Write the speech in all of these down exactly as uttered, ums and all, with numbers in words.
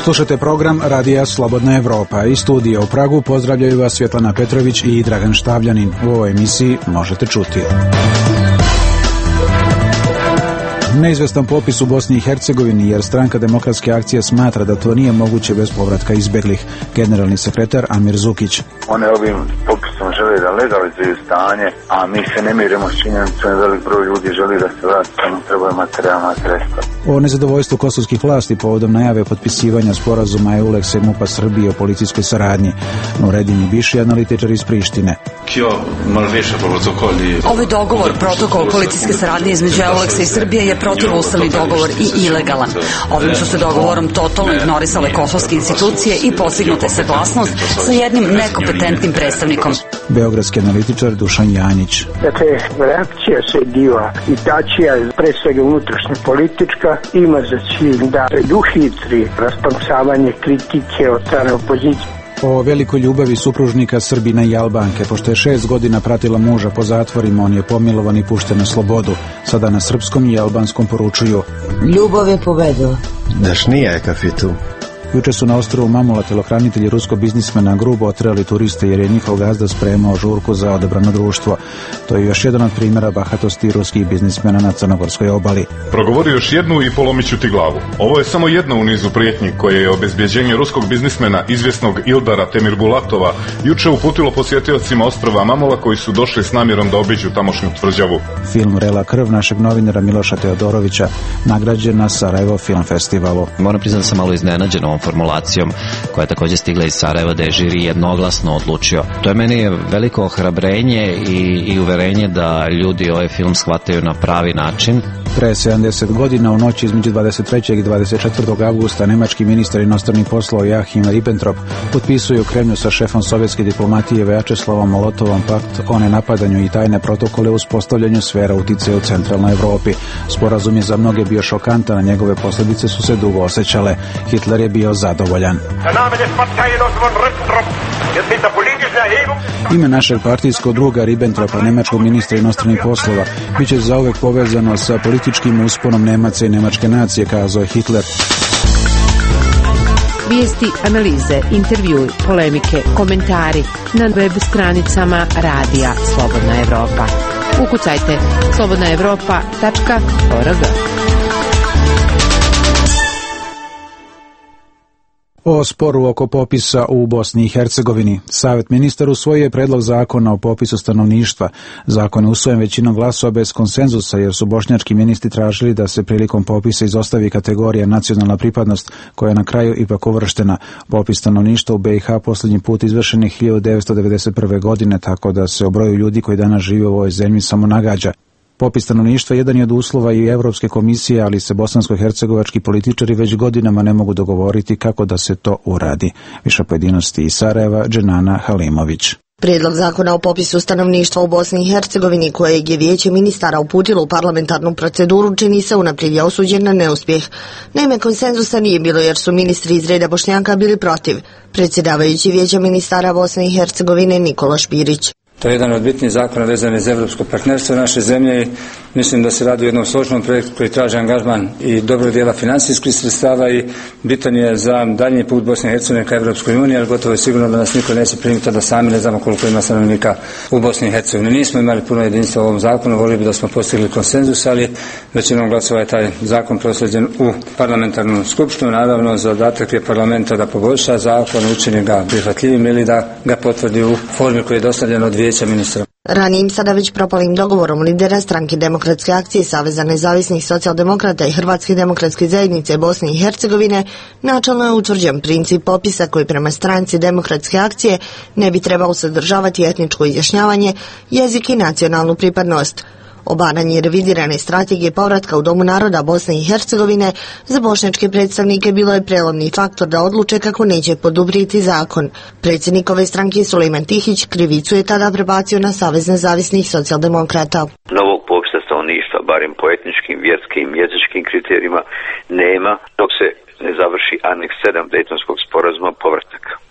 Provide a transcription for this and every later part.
Slušajte program Radija Slobodna Evropa. Iz studija u Pragu pozdravljaju vas Svjetlana Petrović i Dragan Štavljanin. U ovoj emisiji možete čuti: neizvestan popis u Bosni i Hercegovini, jer stranka Demokratske akcije smatra da to nije moguće bez povratka izbeglih. Generalni sekretar Amir Zukić. One ovim popisom žele da legalizuju stanje, a mi se ne mirimo s činjenicom, velik broj ljudi želi da se vrati, samo trebaju materijalna sredstva. O nezadovoljstvu kosovskih vlasti povodom najave potpisivanja sporazuma EULEX i MUP-a Srbije o policijskoj saradnji. Nuredin Biši, analitičar iz Prištine. Ovaj dogovor, protokol policijske saradnje između EULEX-a i Srbije, je protivustavni dogovor i ilegalan. Ovim su se dogovorom totalno ignorisale kosovske institucije i postignuta saglasnost sa jednim nekompetentnim predstavnikom. Beogradski analitičar Dušan Janjić. Dakle, reakcija se diva i tačija, pre svega unutrašnja politička, ima za cilj da preduhitri rasplamsavanje kritike od strane opozicije. O velikoj ljubavi supružnika Srbina i Albanke. Pošto je šest godina pratila muža po zatvorima, on je pomilovan i pušten na slobodu. Sada na srpskom i albanskom poručuju: ljubav je pobedila. Daš nije kafitu. Juče su na ostrvu Mamula telohranitelji ruskog biznismena grubo oterali turiste jer je njihov gazda spremao žurku za odabrano društvo. To je još jedan od primjera bahatosti ruskih biznismena na crnogorskoj obali. Progovori još jednu i polomit ću ti glavu. Ovo je samo jedna u nizu prijetnji koje je obezbjeđenje ruskog biznismena izvjesnog Ildara Temirbulatova juče uputilo posjetiocima ostrva Mamula koji su došli s namjerom da obiđu tamošnju tvrđavu. Film Vrela krv našeg novinara Miloša Teodorovića nagrađen na Sarajevo Film Festivalu. Moram priznati da sam malo iznenađen ovom formulacijom koja je također stigla iz Sarajeva, da je žiri jednoglasno odlučio. To je meni veliko ohrabrenje i, i uverenje da ljudi ovaj film shvataju na pravi način. Pre sedamdeset godina u noći između dvadeset trećeg i dvadeset četvrtog avgusta nemački ministar inostranih poslova Joachim Ribbentrop potpisuje u Kremlju sa šefom sovjetske diplomatije Vjačeslavom Molotovom pakt o nenapadanju i tajne protokole u uspostavljanju sfera uticaja u centralnoj Evropi. Sporazum je za mnoge bio šokantan, a njegove posljedice su se dugo osjećale. Hitler je bio zadovoljan. Ime našeg partijskog druga Ribbentropa, nemačkog ministra inostranih poslova, bit će zauvek povezano sa političkim usponom Nemaca i nemačke nacije, kazao je Hitler. Vijesti, analize, intervjui, polemike, komentari na web stranicama Radija Slobodna Evropa. Ukucajte slobodna evropa tačka org. O sporu oko popisa u Bosni i Hercegovini. Savjet ministara usvojio je predlog zakona o popisu stanovništva. Zakon je usvojen većinom glasova bez konsenzusa, jer su bošnjački ministri tražili da se prilikom popisa izostavi kategorija nacionalna pripadnost, koja je na kraju ipak uvrštena. Popis stanovništva u B i H posljednji put izvršen je hiljadu devetsto devedeset prve. godine, tako da se o broju ljudi koji danas žive u ovoj zemlji samo nagađa. Popis stanovništva jedan je od uslova i Evropske komisije, ali se bosansko-hercegovački političari već godinama ne mogu dogovoriti kako da se to uradi. Više pojedinosti iz Sarajeva, Dženana Halimović. Prijedlog zakona o popisu stanovništva u Bosni i Hercegovini, kojeg je Vijeće ministara uputilo u parlamentarnu proceduru, čini se unaprijed je osuđen na neuspjeh. Naime, konsenzusa nije bilo jer su ministri iz reda Bošnjaka bili protiv. Predsjedavajući Vijeća ministara Bosne i Hercegovine Nikola Špirić. To je jedan od bitnih zakona vezan za evropsko partnerstvo naše zemlje i mislim da se radi o jednom složenom projektu koji traži angažman i dobro dijela financijskih sredstava i bitan je za daljnji put Bosne i Hercegovine ka Evropskoj uniji, ali gotovo je sigurno da nas niko neće primiti da sami ne znamo koliko ima stanovnika u Bosni i Hercegovini. Nismo imali puno jedinstva u ovom zakonu, volio bi da smo postigli konsenzus, ali većinom glasova je taj zakon proslijeđen u parlamentarnu skupštinu. Naravno, zadatak je parlamenta da poboljša zakon, učini ga prihvatljivim ili da ga potvrdi u formi koji je dostavljen od Vijeća ministra. Ranijim sada već propalim dogovorom lidera stranke Demokratske akcije, Saveza nezavisnih socijaldemokrata i Hrvatske demokratske zajednice Bosne i Hercegovine, načelno je utvrđen princip popisa koji prema stranci Demokratske akcije ne bi trebao sadržavati etničko izjašnjavanje, jezik i nacionalnu pripadnost. Obaranje revidirane strategije povratka u Domu naroda Bosne i Hercegovine za bošnjačke predstavnike bilo je prelomni faktor da odluče kako neće poduprijeti zakon. Predsjednik ove stranke Sulejman Tihić krivicu je tada prebacio na Savez nezavisnih socijaldemokrata. Novog popisa stanovništva, barem po etničkim, vjerskim, jezičkim kriterijima, nema dok se ne završi aneks sedam Dejtonskog sporazuma povratak.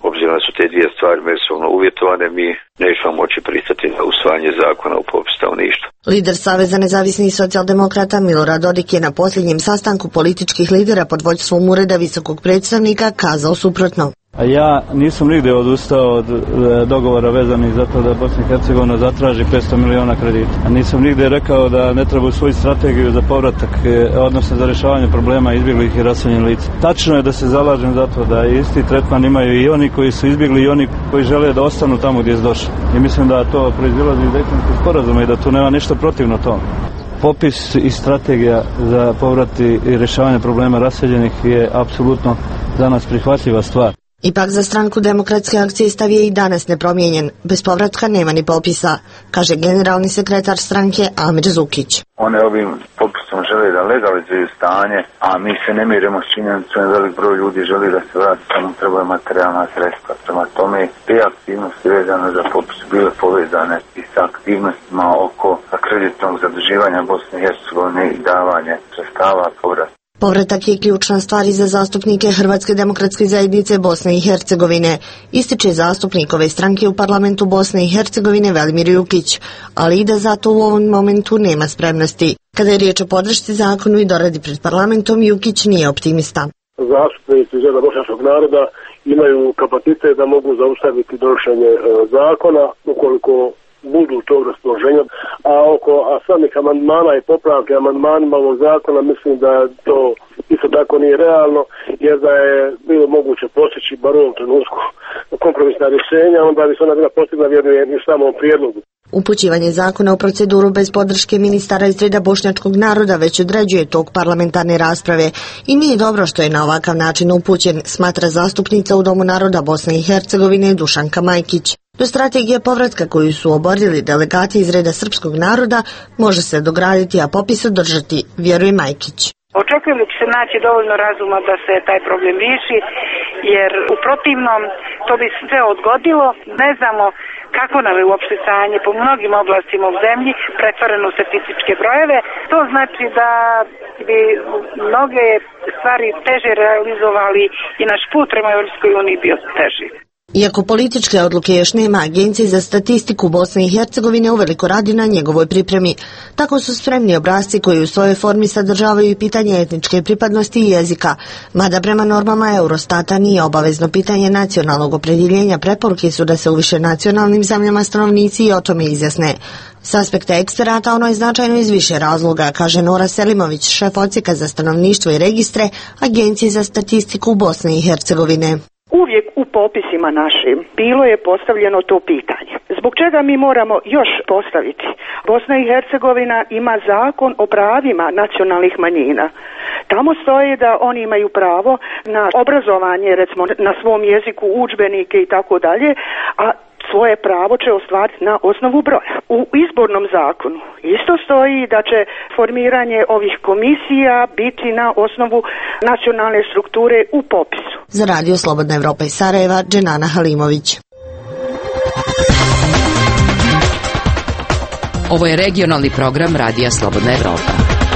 Obzirom da su te dvije stvari međusobno uvjetovane, mi nećemo moći pristati na usvajanje zakona o popisu stanovništva. Lider Saveza nezavisnih socijaldemokrata Milorad Dodik je na posljednjem sastanku političkih lidera pod vođstvom Ureda visokog predstavnika kazao suprotno. A ja nisam nigdje odustao od dogovora vezanih za to da Bosna i Hercegovina zatraži petsto miliona kredita. A nisam nigdje rekao da ne treba usvojiti strategiju za povratak, odnosno za rješavanje problema izbjeglih i raseljenih lica. Tačno je da se zalažem za to da isti tretman imaju i oni koji su izbjegli i oni koji žele da ostanu tamo gdje su došli. I mislim da to proizilazi iz Dejtonskog sporazuma i da tu nema ništa protivno tome. Popis i strategija za povrat i rješavanje problema raseljenih je apsolutno za nas prihvatljiva stvar. Ipak za stranku Demokratske akcije stav je i danas nepromijenjen. Bez povratka nema ni popisa, kaže generalni sekretar stranke Amir Zukić. One ovim popisom žele da legalizuju stanje, a mi se ne mirimo s činjenicom da velik broj ljudi želi da se vrati, samo trebaju materijalna sredstva. Prema tome, te aktivnosti vezane za popis bile povezane i sa aktivnostima oko kreditnog zaduživanja Bosne i Hercegovine i davanje sredstava povrata. Povratak je ključna stvar i za zastupnike Hrvatske demokratske zajednice Bosne i Hercegovine, ističe zastupnik ove stranke u parlamentu Bosne i Hercegovine Velimir Jukić, ali i da zato u ovom momentu nema spremnosti. Kada je riječ o podršci zakonu i doradi pred parlamentom, Jukić nije optimista. Zastupnici iz reda bošnjačkog naroda imaju kapacitet da mogu zaustaviti donošenje zakona ukoliko budu tog raspoloženja, a oko a samih amandmana i popravke amandmanima ovog zakona mislim da to isto tako nije realno, jer da je bilo moguće postići bar u ovom trenutku kompromisna rješenja, onda bi se ona bila postigla, vjerujem, i u samom prijedlogu. Upućivanje zakona u proceduru bez podrške ministara iz reda bošnjačkog naroda već određuje tok parlamentarne rasprave i nije dobro što je na ovakav način upućen, smatra zastupnica u Domu naroda Bosne i Hercegovine Dušanka Majkić. Do strategije povratka koju su oborili delegati iz reda srpskog naroda može se dograditi, a popis održati, vjeruje Majkić. Očekujem da će se naći dovoljno razuma da se taj problem riješi, jer u protivnom to bi sve odgodilo. Ne znamo kako nam je uopšte stanje po mnogim oblastima u zemlji, pretvoreno u statističke brojeve. To znači da bi mnoge stvari teže realizovali i naš put prema Europskoj uniji bio teži. Iako političke odluke još nema, Agencija za statistiku Bosne i Hercegovine uveliko radi na njegovoj pripremi. Tako su spremni obrasci koji u svojoj formi sadržavaju i pitanje etničke pripadnosti i jezika, mada prema normama Eurostata nije obavezno pitanje nacionalnog opredjeljenja. Preporuke su da se u više nacionalnim zemljama stanovnici i o tome izjasne. S aspekta eksperata ono je značajno iz više razloga, kaže Nora Selimović, šef odsjeka za stanovništvo i registre Agencije za statistiku Bosne i Hercegovine. Uvijek u popisima našim bilo je postavljeno to pitanje. Zbog čega mi moramo još postaviti? Bosna i Hercegovina ima zakon o pravima nacionalnih manjina. Tamo stoji da oni imaju pravo na obrazovanje, recimo na svom jeziku, udžbenike i tako dalje, a svoje pravo će ostvariti na osnovu broja. U izbornom zakonu isto stoji da će formiranje ovih komisija biti na osnovu nacionalne strukture u popisu. Za Radio Slobodna Evropa iz Sarajeva, Dženana Halimović. Ovo je regionalni program Radija Slobodna Evropa.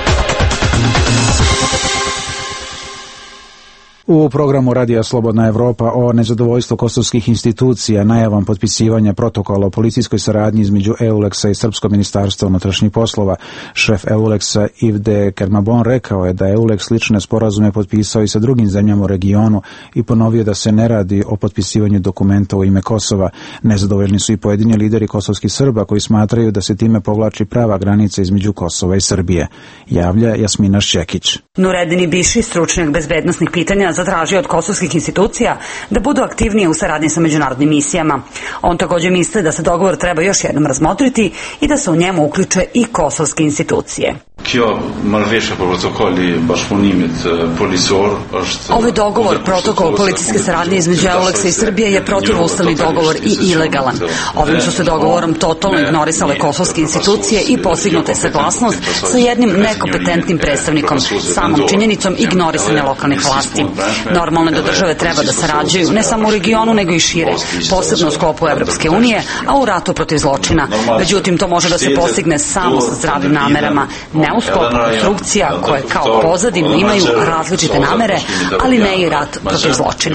U programu Radija Slobodna Evropa o nezadovoljstvu kosovskih institucija najavom potpisivanja protokola o policijskoj saradnji između EULEX-a i Srpskog ministarstva unutrašnjih poslova. Šef EULEX-a Ivde Kermabon rekao je da je EULEX slične sporazume potpisao i sa drugim zemljama u regionu i ponovio da se ne radi o potpisivanju dokumenta u ime Kosova. Nezadovoljni su i pojedini lideri kosovskih Srba koji smatraju da se time povlači prava granica između Kosova i Srbije. Javlja Jasmina Šćekić. Nureddin Biši, stručnjak bezbednosnih pitanja, zatražio od kosovskih institucija da budu aktivnije u saradnji sa međunarodnim misijama. On također misli da se dogovor treba još jednom razmotriti i da se u njemu uključe i kosovske institucije. Ovaj dogovor, protokol policijske saradnje između EULEX-a i Srbije je protivustavni dogovor i ilegalan. Ovim su se dogovorom totalno ignorisale kosovske institucije i postignuta je saglasnost sa jednim nekompetentnim predstavnikom, samom činjenicom ignorisanja lokalnih vlasti. Normalno je da države treba da sarađuju ne samo u regionu nego i šire, posebno u sklopu Evropske unije, a u ratu protiv zločina. Međutim, to može da se postigne samo sa zdravim namerama, ne u sklopu konstrukcija koje kao pozadinu imaju različite namere, ali ne i rat protiv zločina.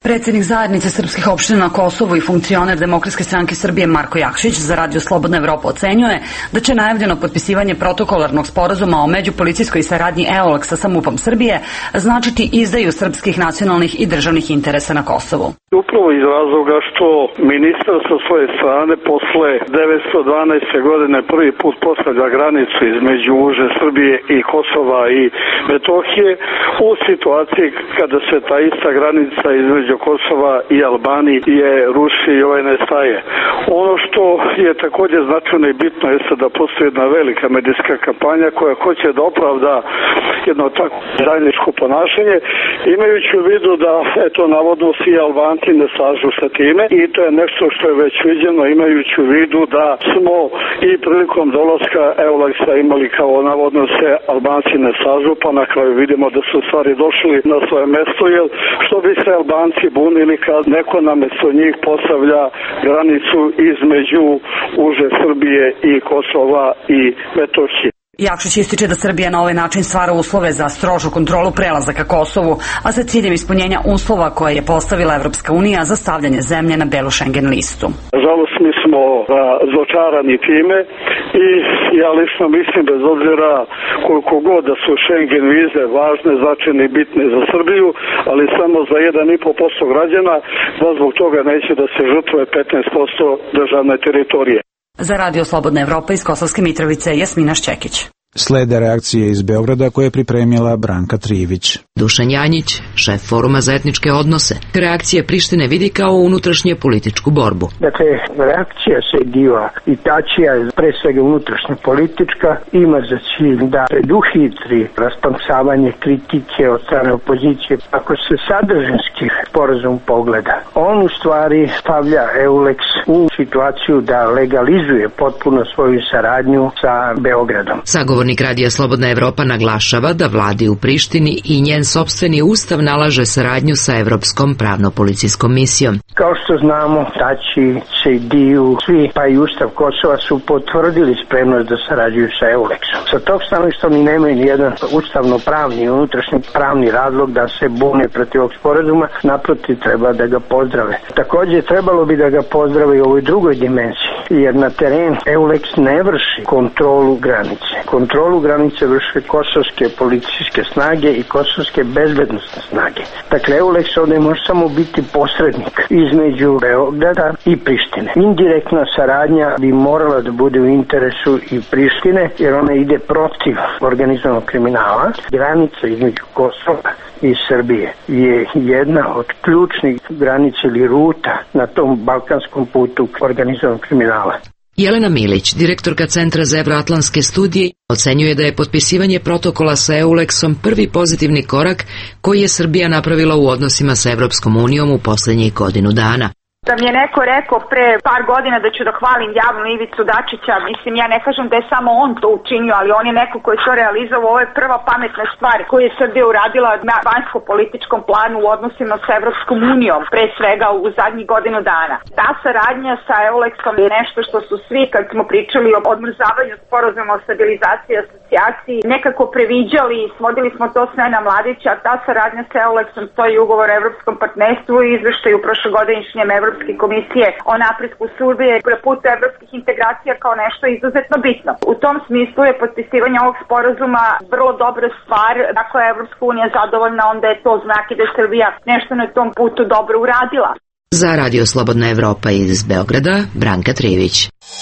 Predsednik zajednice srpskih opština na Kosovu i funkcioner Demokratske stranke Srbije Marko Jakšić za Radio Slobodna Evropa ocenjuje da će najavljeno potpisivanje protokolarnog sporazuma o međupolicijskoj saradnji EULEX sa MUP-om Srbije značiti izdaju srpskih nacionalnih i državnih interesa na Kosovu. Upravo iz razloga što ministar sa svoje strane posle devetsto dvanaeste. godine prvi put postavlja granicu između uže Srbije i Kosova i Metohije u situaciji kada se ta ista granica između Kosova i Albanije je ruši i ovaj nestaje. Ono što je također značajno i bitno jeste da postoji jedna velika medijska kampanja koja hoće da opravda jedno tako zajedničko ponašanje, imajući u vidu da eto navodno svi Albanci ne slažu sa time i to je nešto što je već viđeno, imajući u vidu da smo i prilikom dolaska EULEX-a imali kao navodno se Albanci ne slažu, pa na kraju vidimo da su stvari došli na svoje mesto, jer što bi se Albanci bunili kad neko namesto njih postavlja granicu između uže Srbije i Kosova i Metohije. Jakšić ističe da Srbija na ovaj način stvara uslove za strožu kontrolu prelazaka Kosovu, a sa ciljem ispunjenja uslova koje je postavila Evropska unija za stavljanje zemlje na belu Schengen listu. Nažalost, mi smo razočarani time i ja lično mislim, bez obzira koliko god da su Schengen vize važne, značajne i bitne za Srbiju, ali samo za jedan i po posto građana, da zbog toga neće da se žrtvuje petnaest posto državne teritorije. Za Radio Slobodna Evropa iz Kosovske Mitrovice, Jasmina Šćekić. Slede reakcije iz Beograda koje je pripremila Branka Trijević. Dušan Janjić, šef Foruma za etničke odnose, reakcije Prištine vidi kao unutrašnje političku borbu. Dakle, reakcija se diva i tačija je pre svega unutrašnja politička, ima za cilj da preduhitri rasplamsavanje kritike od strane opozicije. Ako se sadržinski sporazum pogleda, on u stvari stavlja EULEX u situaciju da legalizuje potpuno svoju saradnju sa Beogradom. Sagovornik Radija Slobodna Evropa naglašava da vladi u Prištini i njen sopstveni ustav nalaže saradnju sa Evropskom pravno-policijskom misijom. Kao što znamo, Tači, Sejdiju, svi pa i Ustav Kosova su potvrdili spremnost da sarađuju sa EULEX-om. Sa tog stanovišta ni nemaju ni jedan ustavno-pravni i unutrašnji pravni razlog da se bune protiv ovog sporazuma, naprotiv treba da ga pozdrave. Također trebalo bi da ga pozdrave i u ovoj drugoj dimenziji, jer na teren EULEX ne vrši kontrolu granice. Kontrolu granice vrše kosovske policijske snage i kosovske bezbednostne snage. Dakle, EULEX ovdje može samo biti posrednik između Beograda i Prištine. Indirektna saradnja bi morala da bude u interesu i Prištine, jer ona ide protiv organizovanog kriminala. Granica između Kosova i Srbije je jedna od ključnih granica ili ruta na tom balkanskom putu organizovanog kriminala. Jelena Milić, direktorka Centra za evroatlantske studije, ocenjuje da je potpisivanje protokola sa EULEX-om prvi pozitivni korak koji je Srbija napravila u odnosima sa Evropskom unijom u posljednjih godinu dana. Da mi je neko rekao pre par godina da ću da hvalim javno Ivicu Dačića, mislim, ja ne kažem da je samo on to učinio, ali on je neko koji je to realizovao. Ovo je prva pametna stvar koju je Srbija uradila na vanjsko-političkom planu u odnosima sa Evropskom unijom, pre svega u zadnjih godinu dana. Ta saradnja sa EULEX-om je nešto što su svi, kad smo pričali o odmrzavanju sporazuma o stabilizaciji i asocijaciji, nekako previđali i svodili smo to sve na Mladića. Ta saradnja sa EULEX-om stoji ugovor o evropskom partnerstvu i izveštaju prošlogodišnjem Evropskom komisije o napretku Srbije na putu evropskih integracija kao nešto izuzetno bitno. U tom smislu je potpisivanje ovog sporazuma vrlo dobra stvar. Ako je Evropska unija zadovoljna, onda je to znak i da je Srbija nešto na tom putu dobro uradila. Za Radio Slobodna Evropa iz Beograda, Branka Trijević.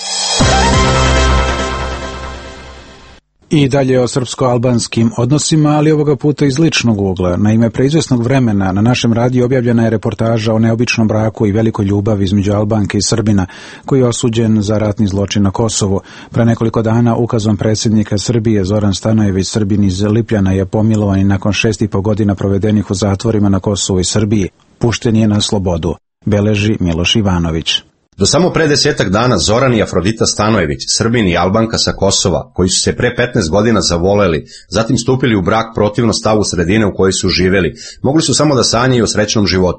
I dalje o srpsko-albanskim odnosima, ali ovoga puta iz ličnog ugla. Naime, pre izvesnog vremena na našem radiju objavljena je reportaža o neobičnom braku i velikoj ljubavi između Albanke i Srbina, koji je osuđen za ratni zločin na Kosovu. Pre nekoliko dana ukazom predsjednika Srbije Zoran Stanojević Srbin iz Lipljana je pomilovan i nakon šest i po godina provedenih u zatvorima na Kosovu i Srbiji pušten je na slobodu, beleži Miloš Ivanović. Do samo pre desetak dana Zoran i Afrodita Stanojević, Srbin i Albanka sa Kosova, koji su se pre petnaest godina zavoleli, zatim stupili u brak protivno stavu sredine u kojoj su živeli, mogli su samo da sanjaju o srećnom životu.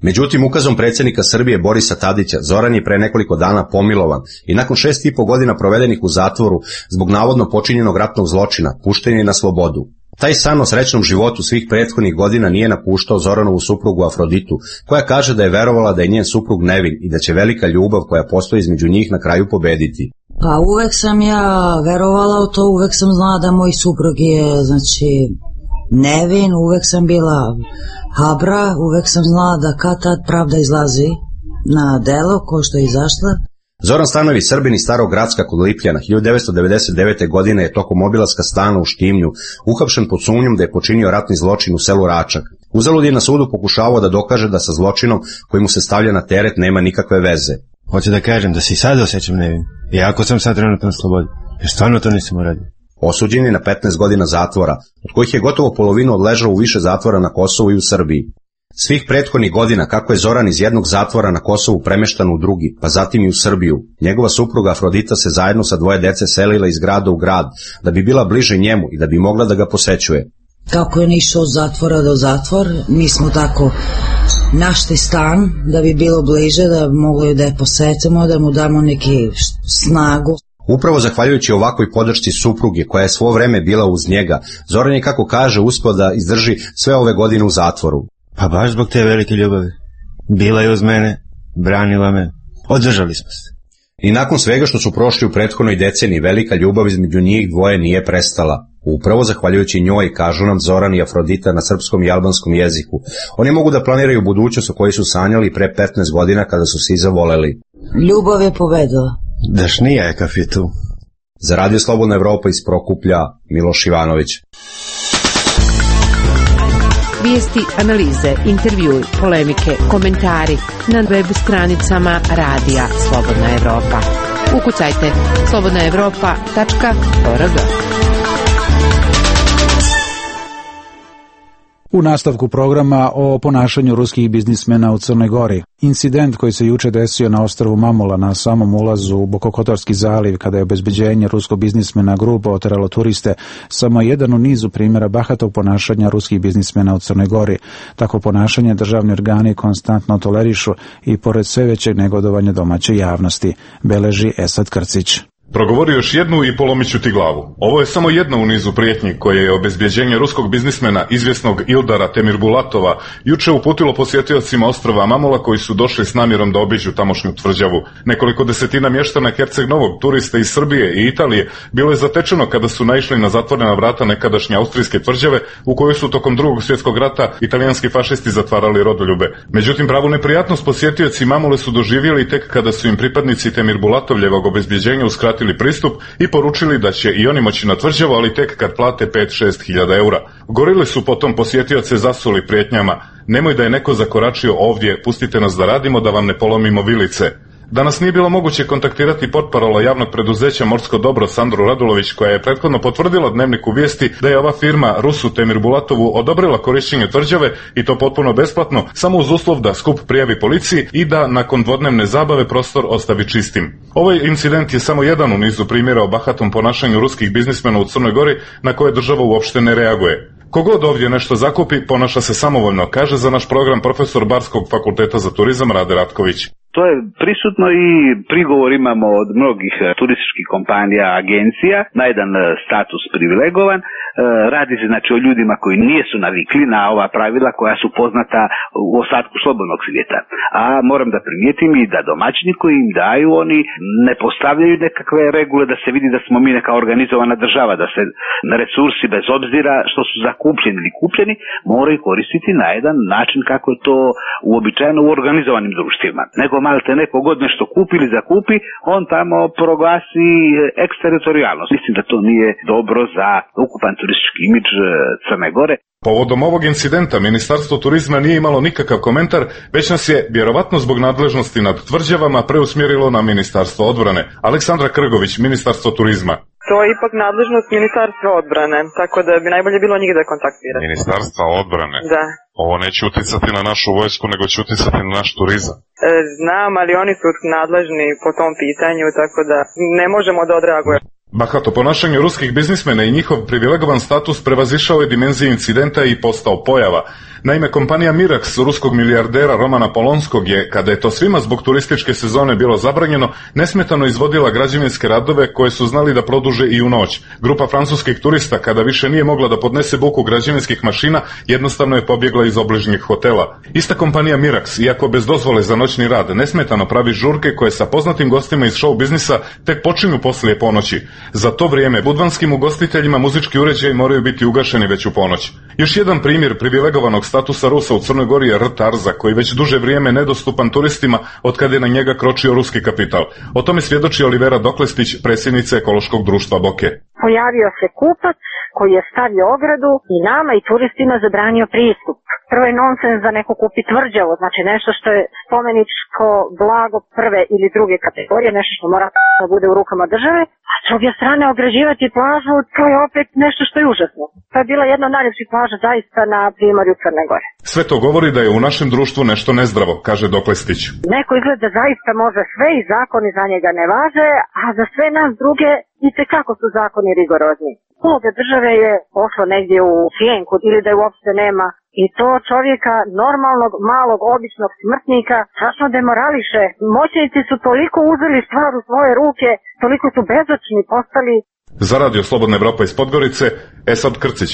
Međutim, ukazom predsjednika Srbije Borisa Tadića, Zoran je pre nekoliko dana pomilovan i nakon šest i po godina provedenih u zatvoru zbog navodno počinjenog ratnog zločina, pušten je na slobodu. Taj san o srećnom životu svih prethodnih godina nije napuštao Zoranovu suprugu Afroditu, koja kaže da je verovala da je njen suprug nevin i da će velika ljubav koja postoji između njih na kraju pobediti. Pa uvek sam ja verovala u to, uvek sam znala da moj suprug je, znači, nevin, uvek sam bila habra, uvek sam znala da kad tad pravda izlazi na delo, ko što je izašla. Zoran Stanojević, Srbin iz Starog Gracka kod Lipljana, hiljadu devetsto devedeset devete. godine je tokom obilaska stana u Štimnju uhapšen pod sumnjom da je počinio ratni zločin u selu Račak. Uzalud je na sudu pokušavao da dokaže da sa zločinom koji mu se stavlja na teret nema nikakve veze. Hoću da kažem da se i sad osjećam nevin, iako sam sad trenutno na slobodi, jer stvarno to nisam uradio. Osuđen je na petnaest godina zatvora, od kojih je gotovo polovinu odležao u više zatvora na Kosovu i u Srbiji. Svih prethodnih godina, kako je Zoran iz jednog zatvora na Kosovu premeštan u drugi, pa zatim i u Srbiju, njegova supruga Afrodita se zajedno sa dvoje dece selila iz grada u grad, da bi bila bliže njemu i da bi mogla da ga posećuje. Kako je išao od zatvora do zatvor, mi smo tako našli stan da bi bilo bliže, da mogli da je posetimo, da mu damo neki snagu. Upravo zahvaljujući ovakvoj podršci supruge koja je svo vreme bila uz njega, Zoran je, kako kaže, uspio da izdrži sve ove godine u zatvoru. Pa baš zbog te velike ljubavi. Bila je uz mene, branila me, održali smo se. I nakon svega što su prošli u prethodnoj deceniji, velika ljubav između njih dvoje nije prestala. Upravo zahvaljujući njoj, kažu nam Zoran i Afrodita na srpskom i albanskom jeziku. Oni mogu da planiraju budućnost o kojoj su sanjali pre petnaest godina kada su se zavoleli. Ljubav je pobedila. Dašnija je kafitu. Za Radio Slobodna Evropa iz Prokuplja, Miloš Ivanović. Vijesti, analize, intervjui, polemike, komentari na web stranicama Radija Slobodna Evropa. Ukucajte slobodna evropa tačka org. U nastavku programa o ponašanju ruskih biznismena u Crnoj Gori. Incident koji se juče desio na ostrvu Mamula na samom ulazu u Bokokotorski zaliv kada je obezbeđenje ruskog biznismena grubo oteralo turiste, samo jedan u nizu primjera bahatog ponašanja ruskih biznismena u Crnoj Gori. Tako ponašanje državni organi konstantno tolerišu i pored sve većeg negodovanja domaće javnosti, beleži Esad Krcić. Progovori još jednu i polomit ću ti glavu. Ovo je samo jedna u nizu prijetnji koje je obezbjeđenje ruskog biznismena izvjesnog Ildara Temirbulatova juče uputilo posjetiocima ostrva Mamula koji su došli s namjerom da obiđu tamošnju tvrđavu. Nekoliko desetina mještana Herceg Novog, turista iz Srbije i Italije, bilo je zatečeno kada su naišli na zatvorena vrata nekadašnje austrijske tvrđave u kojoj su tokom drugog svjetskog rata italijanski fašisti zatvarali rodoljube. Međutim, pravu neprijatnost posjetioci Mamule su doživjeli tek kada su im pripadnici Temirbulatovljevog obezbjeđenja uskratili pristup i poručili da će i oni moći na tvrđavu, ali tek kad plate pet do šest hiljada eura. Gorili su potom posjetioce zasuli prijetnjama: nemoj da je neko zakoračio ovdje, pustite nas da radimo, da vam ne polomimo vilice. Danas nije bilo moguće kontaktirati portparola javnog preduzeća Morsko dobro Sandru Radulović, koja je prethodno potvrdila Dnevniku vijesti da je ova firma Rusu Temirbulatovu odobrila korištenje tvrđave i to potpuno besplatno, samo uz uslov da skup prijavi policiji i da nakon dvodnevne zabave prostor ostavi čistim. Ovaj incident je samo jedan u nizu primjera o bahatom ponašanju ruskih biznismena u Crnoj Gori na koje država uopšte ne reaguje. Kogod ovdje nešto zakupi, ponaša se samovoljno, kaže za naš program profesor Barskog fakulteta za turizam Rade Ratković. To je prisutno i prigovor imamo od mnogih turističkih kompanija, agencija, na jedan status privilegovan. Radi se znači o ljudima koji nisu navikli na ova pravila koja su poznata u ostatku slobodnog svijeta. A moram da primijetim i da domaćini koji im daju, oni ne postavljaju nekakve regule da se vidi da smo mi neka organizovana država, da se resursi bez obzira što su zakupljeni ili kupljeni moraju koristiti na jedan način kako je to uobičajeno u organizovanim društvima. Nego malte neko god nešto kupi ili zakupi, on tamo proglasi eksteritorijalnost. Mislim da to nije dobro za ukupan turistički imidž Crne Gore. Povodom ovog incidenta Ministarstvo turizma nije imalo nikakav komentar, već nas je, vjerovatno zbog nadležnosti nad tvrđavama, preusmjerilo na Ministarstvo odbrane. Aleksandra Krgović, Ministarstvo turizma. To je ipak nadležnost Ministarstva odbrane, tako da bi najbolje bilo njih da kontaktirati. Ministarstva odbrane? Da. Ovo neće uticati na našu vojsku, nego će uticati na naš turizam. E, znam, ali oni su nadležni po tom pitanju, tako da ne možemo da odreagujemo. Bahato ponašanje ruskih biznismena i njihov privilegovan status prevazišao je dimenzije incidenta i postao pojava. Naime, kompanija Mirax ruskog milijardera Romana Polonskog je, kada je to svima zbog turističke sezone bilo zabranjeno, nesmetano izvodila građevinske radove koje su znali da produže i u noć. Grupa francuskih turista, kada više nije mogla da podnese buku građevinskih mašina, jednostavno je pobjegla iz obližnjih hotela. Ista kompanija Mirax, iako bez dozvole za noćni rad, nesmetano pravi žurke koje sa poznatim gostima iz show biznisa tek počinju poslije ponoći. Za to vrijeme budvanskim ugostiteljima muzički uređaji moraju biti ugašeni već u ponoć. Još jedan primjer privilegovanog statusa Rusa u Crnoj Gori je rt Arza, koji već duže vrijeme nedostupan turistima od kada je na njega kročio ruski kapital. O tome svjedoči Olivera Doklestić, predsjednica ekološkog društva Boke. Pojavio se kupac koji je stavio ogradu i nama i turistima zabranio pristup. Prvo je nonsens da neko kupi tvrđavo, znači nešto što je spomeničko blago prve ili druge kategorije, nešto što mora da bude u rukama države, a s druge strane ograđivati plažu, to je opet nešto što je užasno. To je bila jedna od najljepših plaža zaista na primorju Crne Gore. Sve to govori da je u našem društvu nešto nezdravo, kaže Doklestić. Neko izgleda zaista može sve i zakoni za njega ne važe, a za sve nas druge itekako su zakoni rigorozni. Uloga države je pošlo negdje u sjenku ili da je uopšte nema i to čovjeka, normalnog, malog, običnog smrtnika, strašno demorališe. Moćnici su toliko uzeli stvar u svoje ruke, toliko su bezočni postali. Za radio Slobodna Evropa iz Podgorice, Esad Krcić.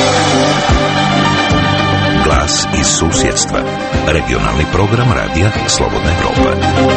Glas iz susjedstva. Regionalni program radija Slobodna Evropa.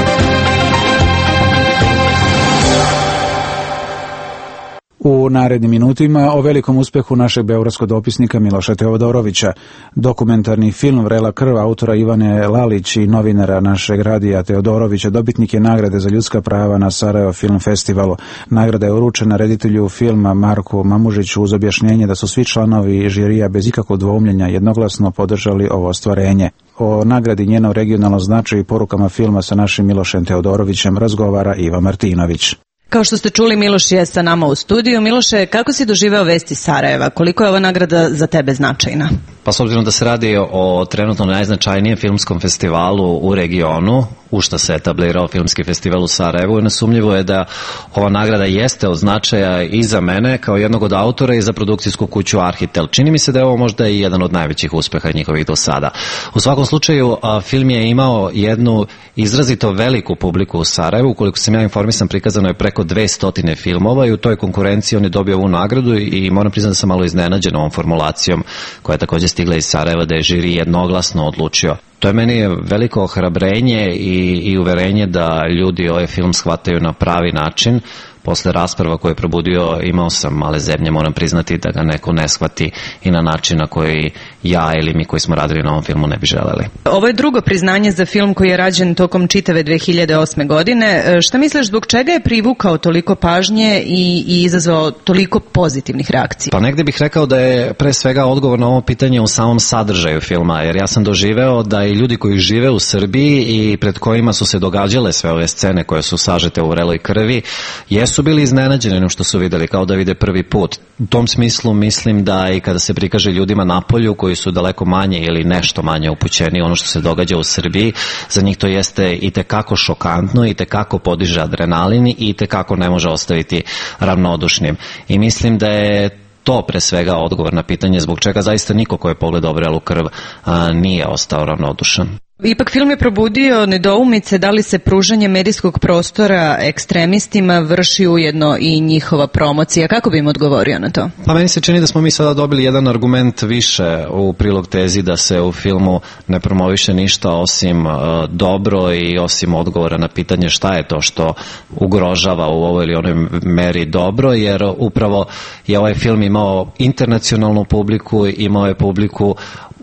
U narednim minutima o velikom uspjehu našeg beogradskog dopisnika Miloša Teodorovića. Dokumentarni film Vrela krv autora Ivane Lalić i novinara našeg radija Teodorovića dobitnik je nagrade za ljudska prava na Sarajevo Film Festivalu. Nagrada je uručena reditelju filma Marku Mamužiću uz objašnjenje da su svi članovi žirija bez ikakvog dvoumljenja jednoglasno podržali ovo ostvarenje. O nagradi, njenom regionalnom značaju i porukama filma sa našim Milošem Teodorovićem razgovara Iva Martinović. Kao što ste čuli, Miloš je sa nama u studiju. Miloše, kako si doživeo vesti Sarajeva? Koliko je ova nagrada za tebe značajna? Pa s obzirom da se radi o trenutno najznačajnijem filmskom festivalu u regionu, u što se etablirao filmski festival u Sarajevu, nesumnjivo je da ova nagrada jeste od značaja i za mene kao jednog od autora i za produkcijsku kuću Arhitel. Čini mi se da je ovo možda i jedan od najvećih uspeha njihovih do sada. U svakom slučaju, film je imao jednu izrazito veliku publiku u Sarajevu. Ukoliko sam ja informisan, prikazano je preko dvesta filmova i u toj konkurenciji on je dobio ovu nagradu i moram priznati da sam malo iznenađen ovom formulacijom koja je također stigla iz Sarajeva da je žiri jednoglasno odlučio. To je meni veliko ohrabrenje i, i uverenje da ljudi ovaj film shvataju na pravi način. Posle rasprava koje je probudio imao sam male zemlje, moram priznati da ga neko ne shvati i na način na koji ja ili mi koji smo radili na ovom filmu ne bi želeli. Ovo je drugo priznanje za film koji je rađen tokom čitave dve hiljade osme. godine. Šta misliš, zbog čega je privukao toliko pažnje i, i izazvao toliko pozitivnih reakcija? Pa negde bih rekao da je pre svega odgovor na ovo pitanje u samom sadržaju filma, jer ja sam doživeo da i ljudi koji žive u Srbiji i pred kojima su se događale sve ove scene koje su sažete u vreloj krvi, jesu bili iznenađeni što su videli, kao da vide prvi put. U tom smislu mislim da i kada se prikaže ljudima napolju koji su daleko manje ili nešto manje upućeni ono što se događa u Srbiji, za njih to jeste i tekako šokantno, i tekako podiže adrenalin i tekako ne može ostaviti ravnodušnim. I mislim da je to pre svega odgovor na pitanje zbog čega zaista niko ko je pogledao Vrelu krv a, nije ostao ravnodušan. Ipak film je probudio nedoumice da li se pružanje medijskog prostora ekstremistima vrši ujedno i njihova promocija. Kako bi im odgovorio na to? Pa meni se čini da smo mi sada dobili jedan argument više u prilog tezi da se u filmu ne promoviše ništa osim uh, dobro i osim odgovora na pitanje šta je to što ugrožava u ovoj ili onoj meri dobro, jer upravo je ovaj film imao internacionalnu publiku, imao je publiku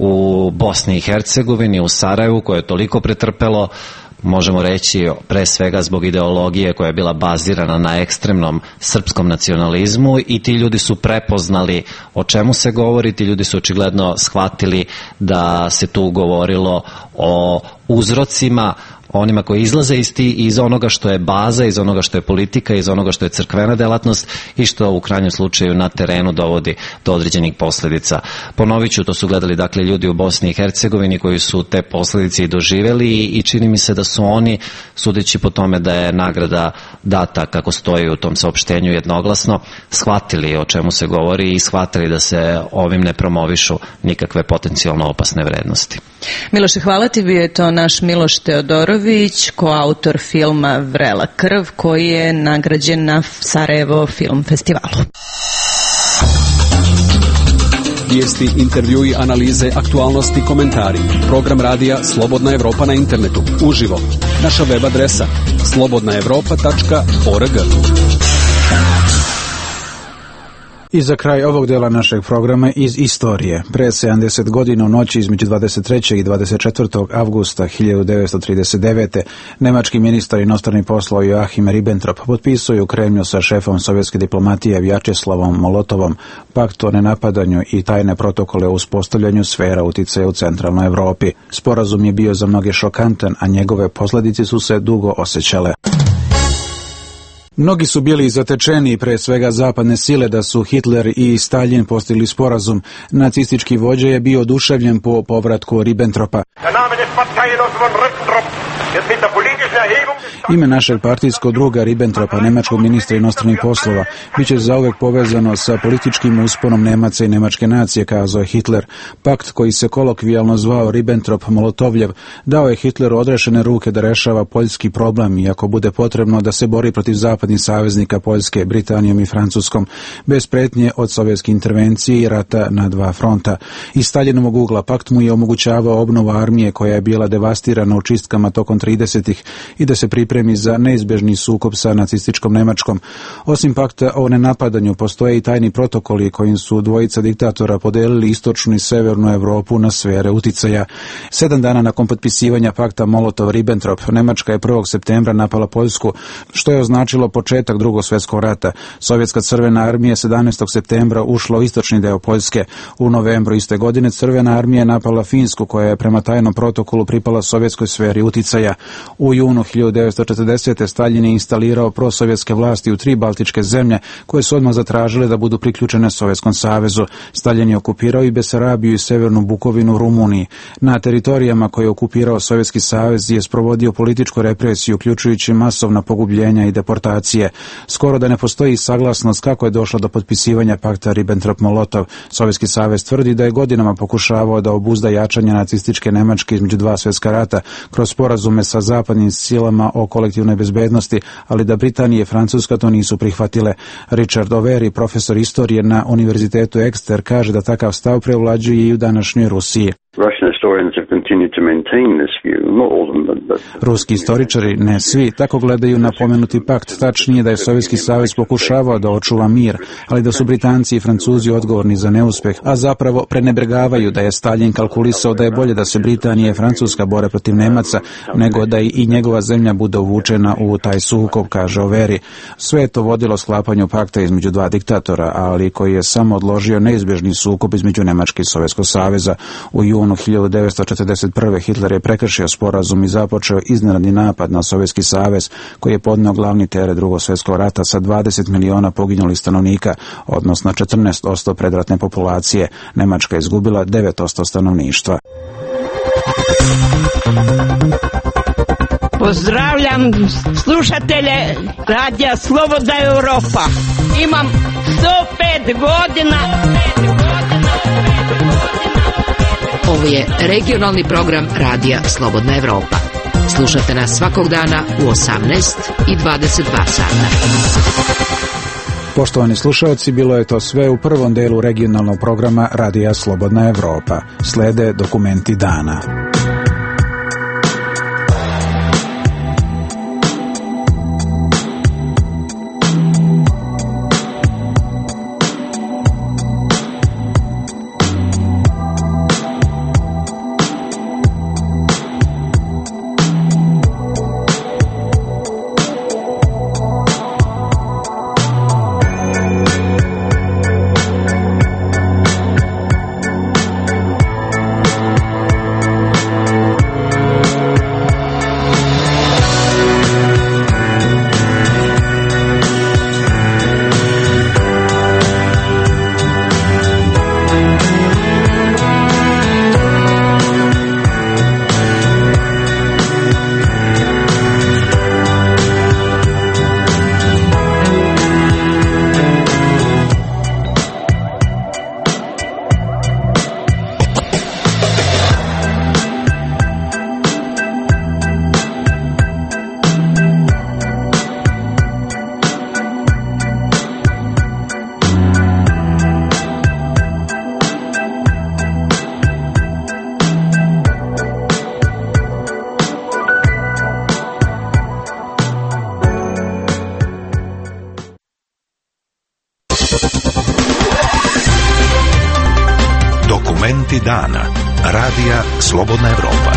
u Bosni i Hercegovini, u Sarajevu, koje je toliko pretrpelo, možemo reći pre svega zbog ideologije koja je bila bazirana na ekstremnom srpskom nacionalizmu, i ti ljudi su prepoznali o čemu se govori, ti ljudi su očigledno shvatili da se tu govorilo o uzrocima onima koji izlaze iz, ti, iz onoga što je baza, iz onoga što je politika, iz onoga što je crkvena delatnost i što u krajnjem slučaju na terenu dovodi do određenih posledica. Ponovit ću, to su gledali dakle ljudi u Bosni i Hercegovini koji su te posledice i doživjeli i, i čini mi se da su oni, sudeći po tome da je nagrada data kako stoji u tom saopštenju jednoglasno, shvatili o čemu se govori i shvatili da se ovim ne promovišu nikakve potencijalno opasne vrednosti. Miloše, hvala ti, bio je to naš Miloš Teodorović, koautor filma Vrela krv, koji je nagrađen na Sarajevo film festivalu. Vijesti, intervjui, analize, aktualnosti, komentari. Program radija Slobodna Evropa na internetu. Uživo. Naša web adresa slobodna evropa tačka org. I za kraj ovog dela našeg programa iz istorije. Pre sedamdeset godina u noći između dvadeset trećeg i dvadeset četvrtog avgusta hiljadu devetsto trideset devete. nemački ministar inostranih poslova Joachim Ribbentrop potpisao je u Kremlju sa šefom sovjetske diplomatije Vjačeslavom Molotovom pakt o nenapadanju i tajne protokole o uspostavljanju sfera uticaja u centralnoj Evropi. Sporazum je bio za mnoge šokantan, a njegove posljedice su se dugo osjećale. Mnogi su bili zatečeni, pre svega zapadne sile, da su Hitler i Stalin postigli sporazum. Nacistički vođa je bio oduševljen po povratku Ribbentropa. Ime našeg partijskog druga Ribbentropa, nemačkog ministra inostranih poslova, bit će zauvek povezano sa političkim usponom Nemaca i nemačke nacije, kazao je Hitler. Pakt koji se kolokvijalno zvao Ribbentrop-Molotovljev dao je Hitleru odrešene ruke da rešava poljski problem i ako bude potrebno da se bori protiv zapadnih saveznika Poljske, Britanijom i Francuskom, bez pretnje od sovjetske intervencije i rata na dva fronta. Iz Staljinovog ugla pakt mu je omogućavao obnovu armije koja je bila devastirana u čistkama tokom tridesetih i da se pripremi za neizbežni sukob sa nacističkom Nemačkom. Osim pakta o nenapadanju, postoje i tajni protokoli kojim su dvojica diktatora podelili istočnu i severnu Evropu na sfere uticaja. Sedam dana nakon potpisivanja pakta Molotov-Ribbentrop, Nemačka je prvog septembra napala Poljsku, što je označilo početak Drugog svjetskog rata. Sovjetska crvena armija sedamnaestog septembra ušla u istočni deo Poljske. U novembru iste godine crvena armija napala Finsku, koja je prema tajnom protokolu pripala sovjetskoj sferi uticaja. U junu hiljadu devetsto četrdesete. Stalin je instalirao prosovjetske vlasti u tri baltičke zemlje, koje su odmah zatražile da budu priključene Sovjetskom savezu. Stalin je okupirao i Besarabiju i severnu Bukovinu u Rumuniji. Na teritorijama koje je okupirao Sovjetski savez je sprovodio političku represiju, uključujući masovna pogubljenja i deportacije. Skoro da ne postoji saglasnost kako je došlo do potpisivanja pakta Ribbentrop-Molotov. Sovjetski savez tvrdi da je godinama pokušavao da obuzda jačanje nacističke Nemačke između dva svjetska rata kroz sporazume sa zapadnim silama o kolektivnoj bezbednosti, ali da Britanija i Francuska to nisu prihvatile. Richard Overi, profesor istorije na Univerzitetu Exeter, kaže da takav stav prevlađuje i u današnjoj Rusiji. Ruski istoričari, ne svi, tako gledaju na pomenuti pakt. Tačnije da je Sovjetski savez pokušavao da očuva mir, ali da su Britanci i Francuzi odgovorni za neuspeh, a zapravo prenebregavaju da je Stalin kalkulisao da je bolje da se Britanija i Francuska bore protiv Nemaca, nego da i njegova zemlja bude uvučena u taj sukob, kaže Overi. Sve je to vodilo sklapanju pakta između dva diktatora, ali koji je samo odložio neizbježni sukob između Nemačke i Sovjetskog saveza. U junu hiljadu devetsto četrdeset prve. Hitler je prekršio sporazum i započeo iznenadni napad na Sovjetski savez, koji je podneo glavni teret Drugog svjetskog rata sa dvadeset miliona poginulih stanovnika, odnosno četrnaest posto predratne populacije. Nemačka je izgubila devet posto stanovništva. Pozdravljam slušatelje radija Slobodna Evropa. Imam sto pet godina. Ovo je regionalni program radija Slobodna Evropa. Slušate nas svakog dana u osamnaest i dvadeset dva sata. Poštovani slušalci, bilo je to sve u prvom delu regionalnog programa radija Slobodna Evropa. Slede dokumenti dana. Momenti dana. Radija Slobodna Evropa.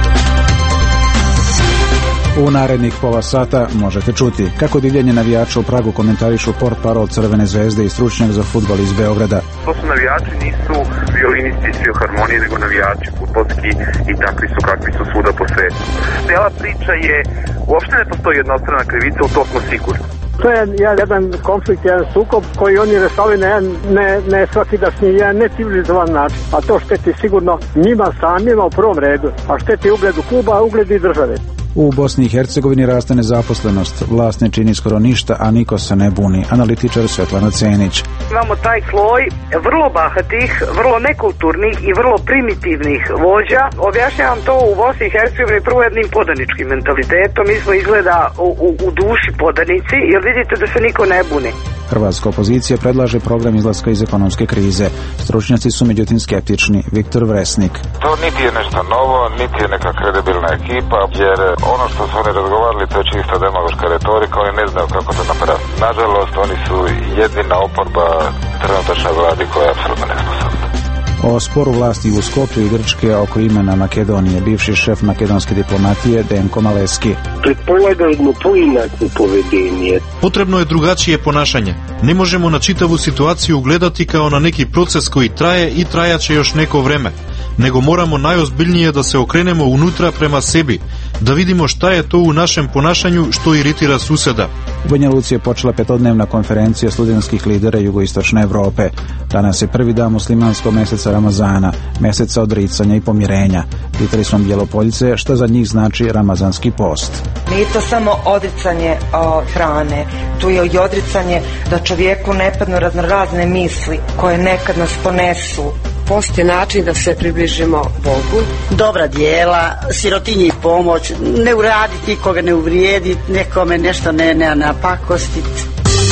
U narednih pola sata možete čuti kako divljenje navijača u Pragu komentarišu portparol Crvene zvezde i stručnjak za fudbal iz Beograda. To su navijači, nisu violinisti iz filharmonije, nego navijači fudbalski i takvi su kakvi su svuda po svetu. Cijela priča je, uopšte ne postoji jednostrana krivica, u to smo sigurni. To je jedan konflikt, jedan sukob koji oni rešavaju na jedan ne, ne svakidašnji, jedan necivilizovan način. A to šteti sigurno njima samima u prvom redu, a šteti ugledu kluba, a ugled i države. U Bosni i Hercegovini raste nezaposlenost. Vlast ne čini skoro ništa, a niko se ne buni. Analitičar Svetlana Cenić. Imamo taj sloj vrlo bahatih, vrlo nekulturnih i vrlo primitivnih vođa. Objašnjavam to u Bosni i Hercegovini prvo jednim podaničkim mentalitetom. Mi smo izgleda u, u, u duši podanici, jer vidite da se niko ne buni. Hrvatska opozicija predlaže program izlaska iz ekonomske krize. Stručnjaci su međutim skeptični. Viktor Vresnik. To niti je nešto novo, niti je neka kredibilna ekipa, jer ono što su oni razgovarali to je čista demagoška retorika, oni ne znaju kako to napraviti. Nažalost, oni su jedina oporba trenutačnoj vladi koja je apsolutno nesposobna. O sporu vlasti u Skoplju i Grčke oko imena Makedonije, bivši šef makedonske diplomatije Denko Maleski. Предполагам поинако поведение. Потребно е другачие понашање. Не можемо на читаву ситуацију гледати као на неки процес кој трае и трајаче још неко време, него морамо најозбилније да се окренемо унутра према sebi, da vidimo šta je to u našem ponašanju što iritira suseda. U Banja Luci je počela petodnevna konferencija studentskih lidera jugoistočne Evrope. Danas je prvi dan muslimanskog meseca Ramazana, meseca odricanja i pomirenja. Pitali smo Bjelopoljice šta za njih znači ramazanski post. Nije to samo odricanje o, hrane, tu je i odricanje da čovjeku ne padnu raznorazne misli koje nekad nas ponesu. Post je način da se približimo Bogu. Dobra dijela, sirotinji pomoć, ne uraditi nikoga, ne uvrijediti, nekome nešto ne, ne napakostiti.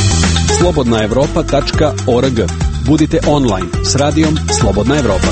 slobodna evropa tačka org. Budite online s radijom Slobodna Evropa.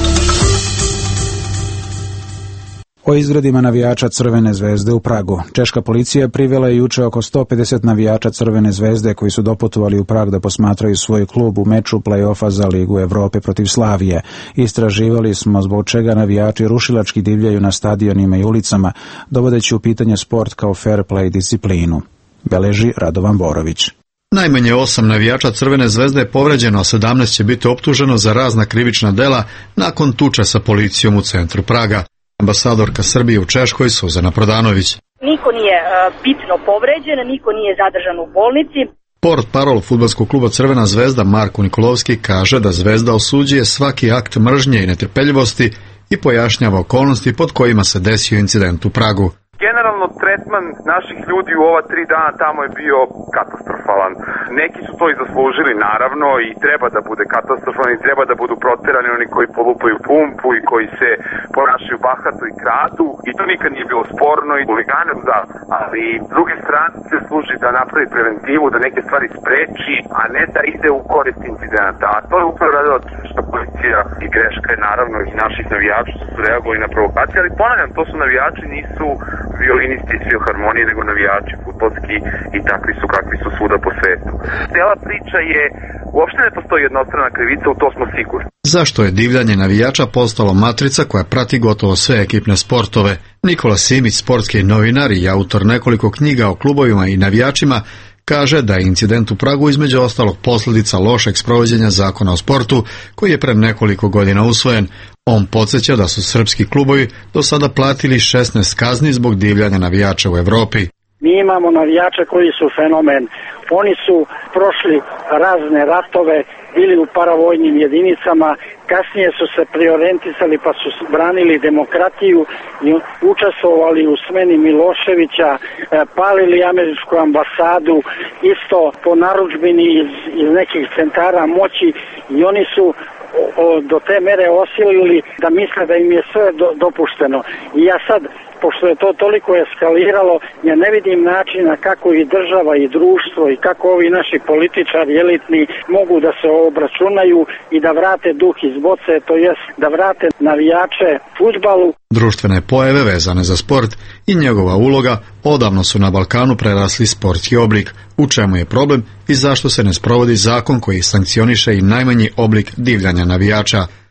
O izgredima navijača Crvene zvezde u Pragu. Češka policija privela je juče oko sto pedeset navijača Crvene zvezde koji su doputovali u Prag da posmatraju svoj klub u meču play-offa za Ligu Evrope protiv Slavije. Istraživali smo zbog čega navijači rušilački divljaju na stadionima i ulicama, dovodeći u pitanje sport kao fair play disciplinu. Beleži Radovan Borović. Najmanje osam navijača Crvene zvezde je povređeno, a sedamnaest će biti optuženo za razna krivična dela nakon tuče sa policijom u centru Praga. Ambasadorka Srbije u Češkoj Suzana Prodanović. Niko nije uh, bitno povređen, niko nije zadržan u bolnici. Portparol fudbalskog kluba Crvena zvezda Marko Nikolovski kaže da Zvezda osuđuje svaki akt mržnje i netrpeljivosti i pojašnjava okolnosti pod kojima se desio incident u Pragu. Generalno, tretman naših ljudi u ova tri dana tamo je bio katastrofalan. Neki su to i zaslužili, naravno, i treba da bude katastrofalan i treba da budu proterani oni koji polupaju pumpu i koji se ponašaju bahato i kradu. I to nikad nije bilo sporno i huliganom da, ali s druge strane se služi da napravi preventivu, da neke stvari spreči, a ne da ide u korist incidenta. A to je upravo radila što policija i greška je naravno i naših navijača su reagovali na provokacije, ali ponavljam, to su navijači, nisu violinisti iz filharmonije, nego navijači fudbalski i takvi su kakvi su svuda po svetu. Cijela priča je, uopšte ne postoji jednostrana krivica, u to smo sigurni. Zašto je divljanje navijača postalo matrica koja prati gotovo sve ekipne sportove? Nikola Simić, sportski novinar i autor nekoliko knjiga o klubovima i navijačima, kaže da je incident u Pragu između ostalog posljedica lošeg sprovođenja zakona o sportu koji je pre nekoliko godina usvojen. On podsjeća da su srpski klubovi do sada platili šesnaest kazni zbog divljanja navijača u Evropi. Mi imamo navijače koji su fenomen. Oni su prošli razne ratove, bili u paravojnim jedinicama, kasnije su se priorientisali pa su branili demokratiju i učestvovali u smeni Miloševića, palili američku ambasadu, isto po narudžbini iz, iz nekih centara moći i oni su o, do te mere osilili da misle da im je sve do, dopušteno. I ja sad, pošto je to toliko eskaliralo, ja ne vidim načina kako i država i društvo i kako ovi naši političari elitni mogu da se obračunaju i da vrate duh iz boce, to jest da vrate navijače fudbalu. Društvene pojave vezane za sport i njegova uloga odavno su na Balkanu prerasli sportski oblik. U čemu je problem i zašto se ne sprovodi zakon koji sankcioniše i najmanji oblik divljanja navijača?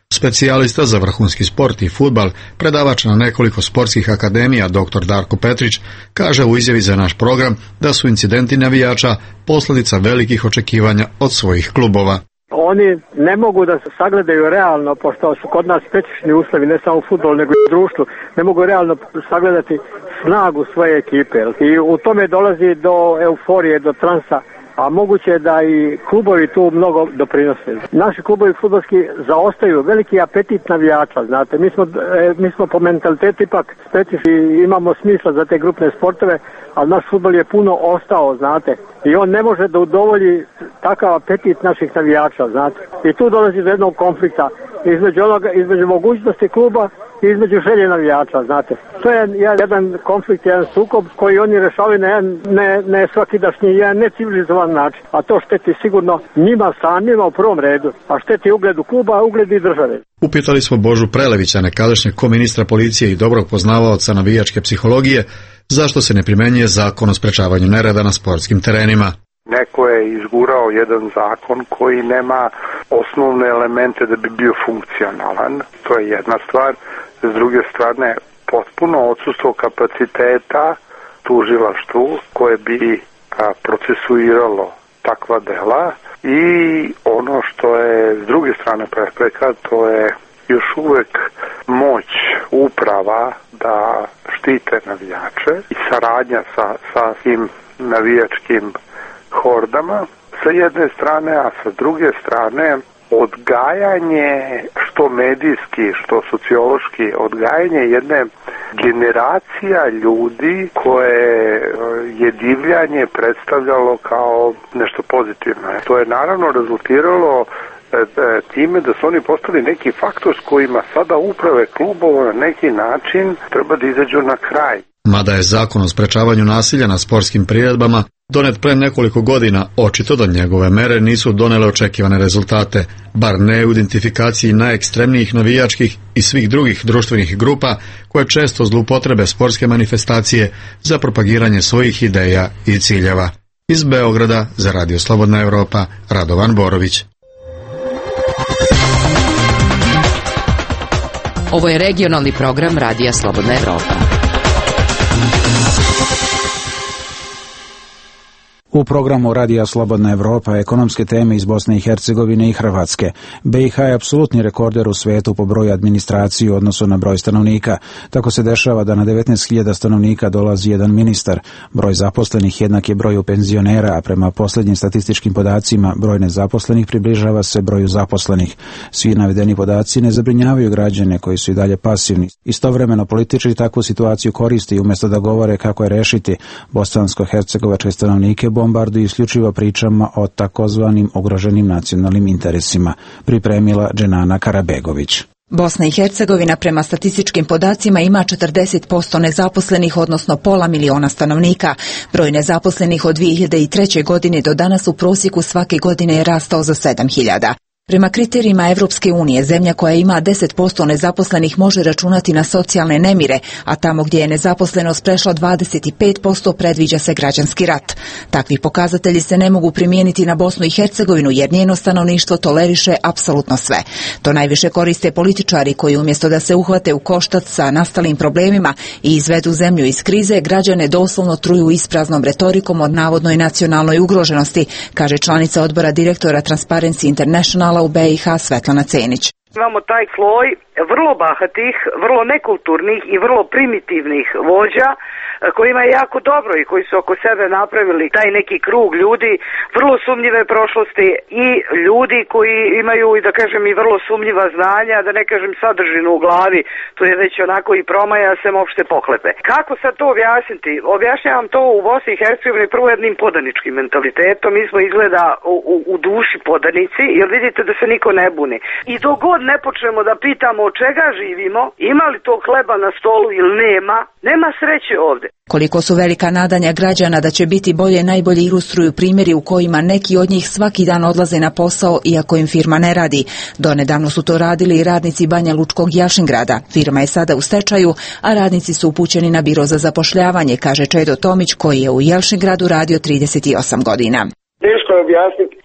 Specijalista za vrhunski sport i fudbal, predavač na nekoliko sportskih akademija, doktor Darko Petrić, kaže u izjavi za naš program da su incidenti navijača posljedica velikih očekivanja od svojih klubova. Oni ne mogu da se sagledaju realno, pošto su kod nas specifični uslovi, ne samo u fudbalu, nego i u društvu, ne mogu realno sagledati snagu svoje ekipe. I u tome dolazi do euforije, do transa, a moguće je da i klubovi tu mnogo doprinose. Naši klubovi fudbalski zaostaju, veliki apetit navijača, znate. Mi smo, e, mi smo po mentalitetu ipak specifični, imamo smisla za te grupne sportove, ali naš fudbal je puno ostao, znate. I on ne može da udovolji takav apetit naših navijača, znate. I tu dolazi do jednog konflikta između, onoga, između mogućnosti kluba i između želje navijača, znate. To je jedan konflikt, jedan sukob koji oni rešavaju na jedan ne, ne svakidašnji, jedan necivilizovan način. A to šteti sigurno njima samima u prvom redu, a šteti ugledu kluba, a ugled i države. Upitali smo Božu Prelevića, nekadašnjeg koministra policije i dobrog poznavaoca navijačke psihologije, zašto se ne primenjuje zakon o sprečavanju nereda na sportskim terenima. Neko je izgurao jedan zakon koji nema osnovne elemente da bi bio funkcionalan. To je jedna stvar. S druge strane, potpuno odsustvo kapaciteta tužilaštvu koje bi a, procesuiralo takva dela i ono što je s druge strane prepreka, to je još uvek moć uprava da štite navijače i saradnja sa, sa tim navijačkim hordama sa jedne strane, a sa druge strane odgajanje što medijski, što sociološki, odgajanje jedne generacija ljudi koje je divljanje predstavljalo kao nešto pozitivno. To je naravno rezultiralo time da su oni postali neki faktor s kojima sada uprave klubova na neki način treba da izađu na kraj. Mada je zakon o sprečavanju nasilja na sportskim priredbama donet pre nekoliko godina, očito da njegove mere nisu donele očekivane rezultate, bar ne u identifikaciji najekstremnijih navijačkih i svih drugih društvenih grupa koje često zloupotrebe sportske manifestacije za propagiranje svojih ideja i ciljeva. Iz Beograda za Radio Slobodna Evropa, Radovan Borović. Ovo je regionalni program Radija Slobodna Evropa. U programu Radija Slobodna Evropa ekonomske teme iz Bosne i Hercegovine i Hrvatske. B i H je apsolutni rekorder u svetu po broju administracije u odnosu na broj stanovnika. Tako se dešava da na devetnaest hiljada stanovnika dolazi jedan ministar. Broj zaposlenih jednak je broju penzionera, a prema posljednjim statističkim podacima broj nezaposlenih približava se broju zaposlenih. Svi navedeni podaci ne zabrinjavaju građane koji su i dalje pasivni. Istovremeno političari takvu situaciju koriste i umjesto da govore kako je rešiti, bosansko-hercegovačke stanovnike bombarduju isključivo pričama o takozvanim ugroženim nacionalnim interesima, pripremila Dženana Karabegović. Bosna i Hercegovina prema statističkim podacima ima četrdeset posto nezaposlenih, odnosno pola miliona stanovnika. Broj nezaposlenih od dvije hiljade treće. godine do danas u prosjeku svake godine je rastao za sedam hiljada. Prema kriterijima Evropske unije, zemlja koja ima deset posto nezaposlenih može računati na socijalne nemire, a tamo gdje je nezaposlenost prešla dvadeset pet posto predviđa se građanski rat. Takvi pokazatelji se ne mogu primijeniti na Bosnu i Hercegovinu jer njeno stanovništvo toleriše apsolutno sve. To najviše koriste političari koji umjesto da se uhvate u koštac sa nastalim problemima i izvedu zemlju iz krize, građane doslovno truju ispraznom retorikom od navodnoj nacionalnoj ugroženosti, kaže članica odbora direktora Transparency Internationala u B i H Svetlana Cenić. Imamo taj sloj vrlo bahatih, vrlo nekulturnih i vrlo primitivnih vođa kojima je jako dobro i koji su oko sebe napravili taj neki krug ljudi vrlo sumnjive prošlosti i ljudi koji imaju i da kažem i vrlo sumnjiva znanja, da ne kažem sadržinu u glavi, to je već onako i promaja sem opšte pohlepe. Kako sad to objasniti? Objašnjavam to u Bosni i Hercegovini prvo jednim podaničkim mentalitetom. Mi smo izgleda u, u, u duši podanici jer vidite da se niko ne buni. I dok god ne počnemo da pitamo od čega živimo, ima li to hleba na stolu ili nema, nema sreće ovde. Koliko su velika nadanja građana da će biti bolje najbolje ilustruju primjeri u kojima neki od njih svaki dan odlaze na posao iako im firma ne radi. Donedavno su to radili i radnici Banja Lučkog Jelšingrada. Firma je sada u stečaju, a radnici su upućeni na biro za zapošljavanje, kaže Čedo Tomić koji je u Jelšingradu radio trideset osam godina. Teško je objasniti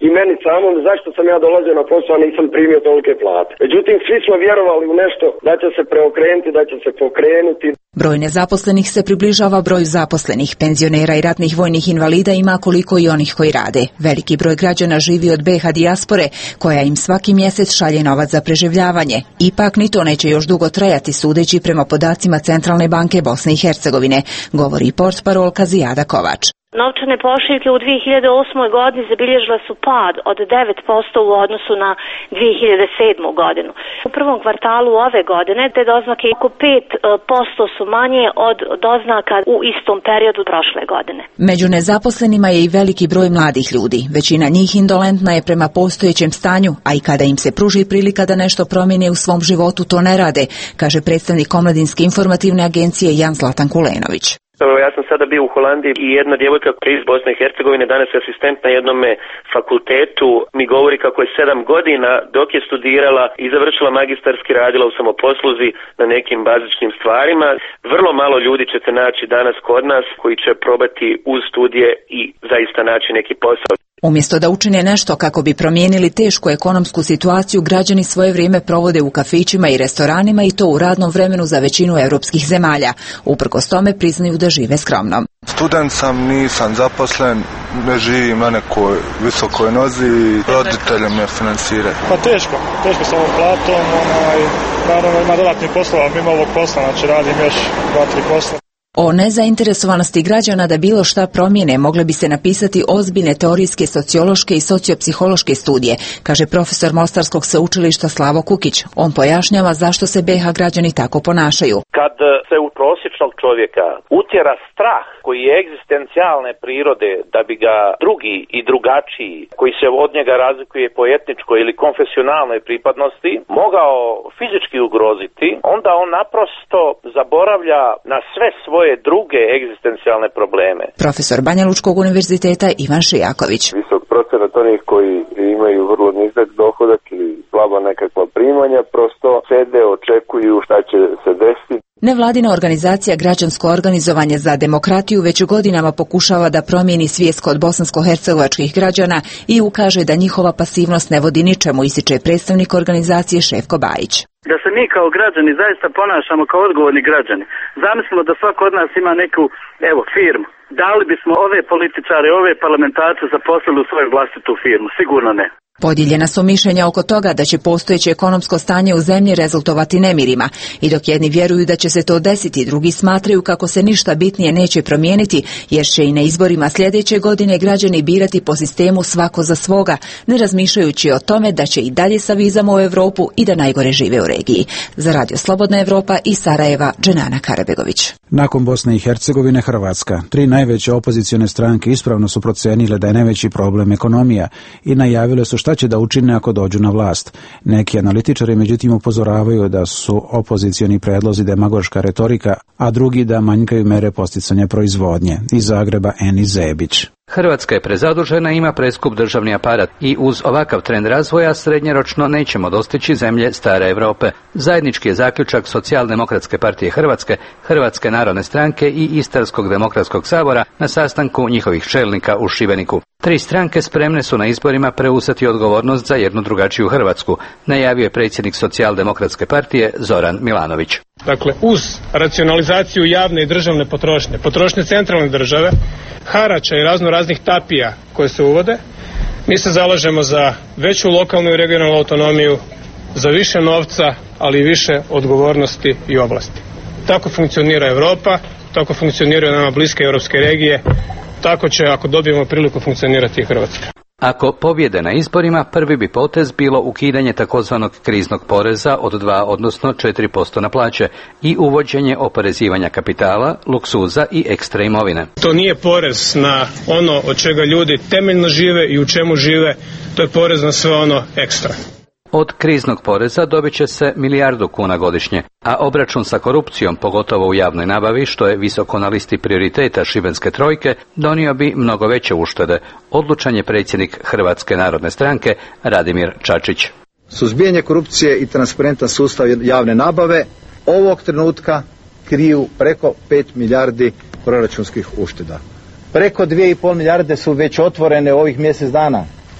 i meni samom zašto sam ja dolazio na posao, a nisam primio tolike plate. Međutim, svi smo vjerovali u nešto da će se preokrenuti, da će se pokrenuti. Broj nezaposlenih se približava broju zaposlenih. Penzionera i ratnih vojnih invalida ima koliko i onih koji rade. Veliki broj građana živi od B iH dijaspore, koja im svaki mjesec šalje novac za preživljavanje. Ipak ni to neće još dugo trajati, sudeći prema podacima Centralne banke Bosne i Hercegovine, govori portparolka Zijada Kovač. Novčane pošiljke u dvije hiljade osmoj godini zabilježile su pad od devet posto u odnosu na dvije hiljade sedmu godinu. U prvom kvartalu ove godine te doznake oko pet posto su manje od doznaka u istom periodu prošle godine. Među nezaposlenima je i veliki broj mladih ljudi. Većina njih indolentna je prema postojećem stanju, a i kada im se pruži prilika da nešto promijene u svom životu, to ne rade, kaže predstavnik Omladinske informativne agencije Jan Zlatan Kulenović. Evo, ja sam sada bio u Holandiji i jedna djevojka iz Bosne i Hercegovine, danas je asistent na jednom fakultetu, mi govori kako je sedam godina dok je studirala i završila magistarski, radila u samoposluzi na nekim bazičnim stvarima. Vrlo malo ljudi ćete naći danas kod nas koji će probati uz studije i zaista naći neki posao. Umjesto da učine nešto kako bi promijenili tešku ekonomsku situaciju, građani svoje vrijeme provode u kafićima i restoranima, i to u radnom vremenu za većinu europskih zemalja. Uprkos tome priznaju da žive skromno. Student sam, nisam zaposlen, ne živim na nekoj visokoj nozi, roditelje me financiraju. Pa teško, teško s ovom platom, onaj, naravno ima dodatnih poslova, mimo ovog posla, znači radim još dva, tri posla. O nezainteresovanosti građana da bilo šta promijene mogle bi se napisati ozbiljne teorijske, sociološke i sociopsihološke studije, kaže profesor Mostarskog sveučilišta Slavo Kukić. On pojašnjava zašto se B iH građani tako ponašaju. Kad se u prosječnog čovjeka utjera strah koji je egzistencijalne prirode da bi ga drugi i drugačiji, koji se od njega razlikuje po etničkoj ili konfesionalnoj pripadnosti, mogao fizički ugroziti, onda on naprosto zaboravlja na sve svoje druge egzistencijalne probleme. Profesor Banja Lučkog univerziteta Ivan Šijaković. Visok procenat onih koji imaju vrlo nizak dohodak ili slaba nekakva primanja prosto sede, očekuju šta će se desiti. Nevladina organizacija Građansko organizovanje za demokratiju već godinama pokušava da promijeni svijest kod bosansko-hercegovačkih građana i ukaže da njihova pasivnost ne vodi ničemu, ističe predstavnik organizacije Šefko Bajić. Da se mi kao građani zaista ponašamo kao odgovorni građani. Zamislimo da svako od nas ima neku, evo, firmu. Da li bismo ove političare, ove parlamentarce zaposlili u svoju vlastitu firmu? Sigurno ne. Podijeljena su mišljenja oko toga da će postojeće ekonomsko stanje u zemlji rezultovati nemirima, i dok jedni vjeruju da će se to desiti, drugi smatraju kako se ništa bitnije neće promijeniti, jer će i na izborima sljedeće godine građani birati po sistemu svako za svoga, ne razmišljajući o tome da će i dalje sa vizama u Europu i da najgore žive u regiji. Za Radio Slobodna Evropa iz Sarajeva, Dženana Karabegović. Nakon Bosne i Hercegovine, Hrvatska. Tri najveće opozicione stranke ispravno su procenile da je najveći problem ekonomija i najavile su šta će da učine ako dođu na vlast. Neki analitičari međutim upozoravaju da su opozicioni predlozi demagoška retorika, a drugi da manjkaju mere posticanja proizvodnje. Iz Zagreba Eni Zebić. Hrvatska je prezadužena i ima preskup državni aparat i uz ovakav trend razvoja srednjeročno nećemo dostići zemlje stare Europe. Zajednički je zaključak Socijaldemokratske partije Hrvatske, Hrvatske narodne stranke i Istarskog demokratskog sabora na sastanku njihovih čelnika u Šibeniku. Tri stranke spremne su na izborima preuzeti odgovornost za jednu drugačiju Hrvatsku, najavio je predsjednik Socijaldemokratske partije Zoran Milanović. Dakle, uz racionalizaciju javne i državne potrošnje, potrošnje centralne države, harača i razno raznih tapija koje se uvode, mi se zalažemo za veću lokalnu i regionalnu autonomiju, za više novca, ali i više odgovornosti i oblasti. Tako funkcionira Europa, tako funkcioniraju nama bliske europske regije, tako će, ako dobijemo priliku, funkcionirati i Hrvatska. Ako pobjede na izborima, prvi bi potez bilo ukidanje takozvanog kriznog poreza od dva, odnosno četiri posto na plaće i uvođenje oporezivanja kapitala, luksuza i ekstra imovine. To nije porez na ono od čega ljudi temeljno žive i u čemu žive, to je porez na sve ono ekstra. Od kriznog poreza dobit će se milijardu kuna godišnje, a obračun sa korupcijom, pogotovo u javnoj nabavi, što je visoko na listi prioriteta šibenske trojke, donio bi mnogo veće uštede, odlučan je predsjednik Hrvatske narodne stranke Radimir Čačić. Suzbijanje korupcije i transparentan sustav javne nabave ovog trenutka kriju preko pet milijardi proračunskih ušteda. Preko dvije i pol milijarde su već otvorene ovih mjesec dana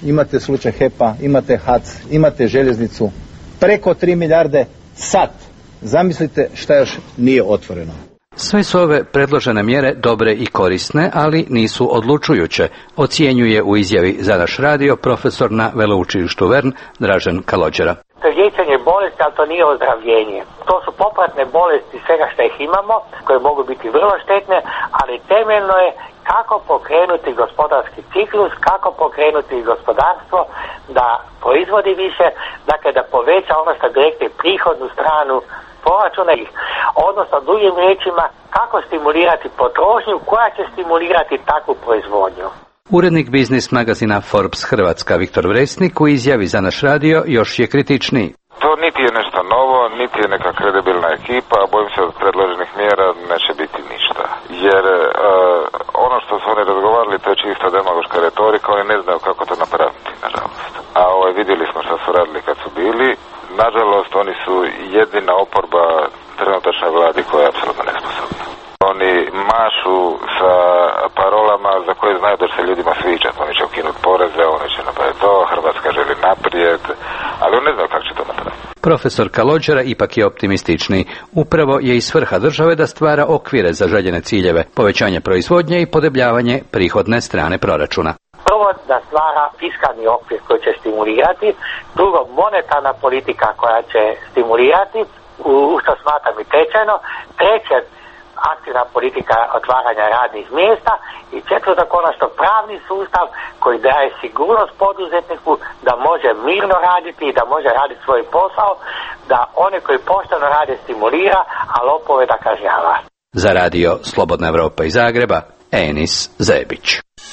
imate slučaj H E P-a, imate H A C, imate željeznicu, preko tri milijarde sad. Zamislite šta još nije otvoreno. Sve su ove predložene mjere dobre i korisne, ali nisu odlučujuće, ocjenjuje u izjavi za naš radio profesor na veleučilištu Vern Dražen Kalođera. To je liječenje bolesti, ali to nije ozdravljenje. To su popratne bolesti svega što ih imamo, koje mogu biti vrlo štetne, ali temeljno je kako pokrenuti gospodarski ciklus, kako pokrenuti gospodarstvo da proizvodi više, dakle da poveća ono što bi rekli prihodnu stranu proračuna ih, odnosno drugim riječima kako stimulirati potrošnju koja će stimulirati takvu proizvodnju. Urednik biznis magazina Forbes Hrvatska Viktor Vresnik u izjavi za naš radio još je kritičniji. To niti je nešto novo, niti je neka kredibilna ekipa, a bojim se od predloženih mjera neće biti ništa. Jer uh, ono što su oni razgovarali to je čista demagoška retorika, oni ne znaju kako to napraviti, nažalost. A ovaj, vidjeli smo što su radili kad su bili. Nažalost, oni su jedina oporba trenutačnoj vladi koja je apsolutno nesposobna. Oni mašu sa parolama za koje znaju da će se ljudima sviđati. Oni će ukinuti poreze, oni će napraviti to, Hrvatska želi naprijed, ali oni ne znaju kako će to napraviti. Profesor Kalođera ipak je optimistični. Upravo je i svrha države da stvara okvire za željene ciljeve, povećanje proizvodnje i podebljavanje prihodne strane proračuna. Prvo da stvara fiskalni okvir koji će stimulirati, drugo monetarna politika koja će stimulirati, u što smatram i tečajno, treće aktivna politika otvaranja radnih mjesta i četvrto konačno pravni sustav koji daje sigurnost poduzetniku da može mirno raditi i da može raditi svoj posao, da one koji pošteno rade stimulira, a lopove da kažnjava. Za radio Slobodna Evropa iz Zagreba, Enis Zebić.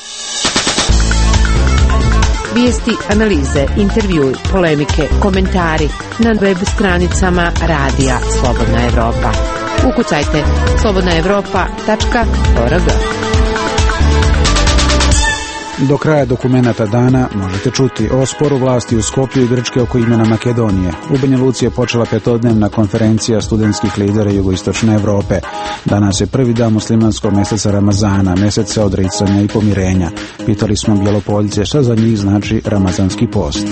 Vijesti, analize, intervjui, polemike, komentari na web stranicama radija Slobodna Evropa. Ukucajte slobodna evropa tačka org. Do kraja dokumenata dana možete čuti o sporu vlasti u Skoplju i Grčke oko imena Makedonije. U Banja Luci je počela petodnevna konferencija studentskih lidera jugoistočne Evrope. Danas je prvi dan muslimanskog mjeseca Ramazana, mjeseca odricanja i pomirenja. Pitali smo Bjelopoljice šta za njih znači ramazanski post.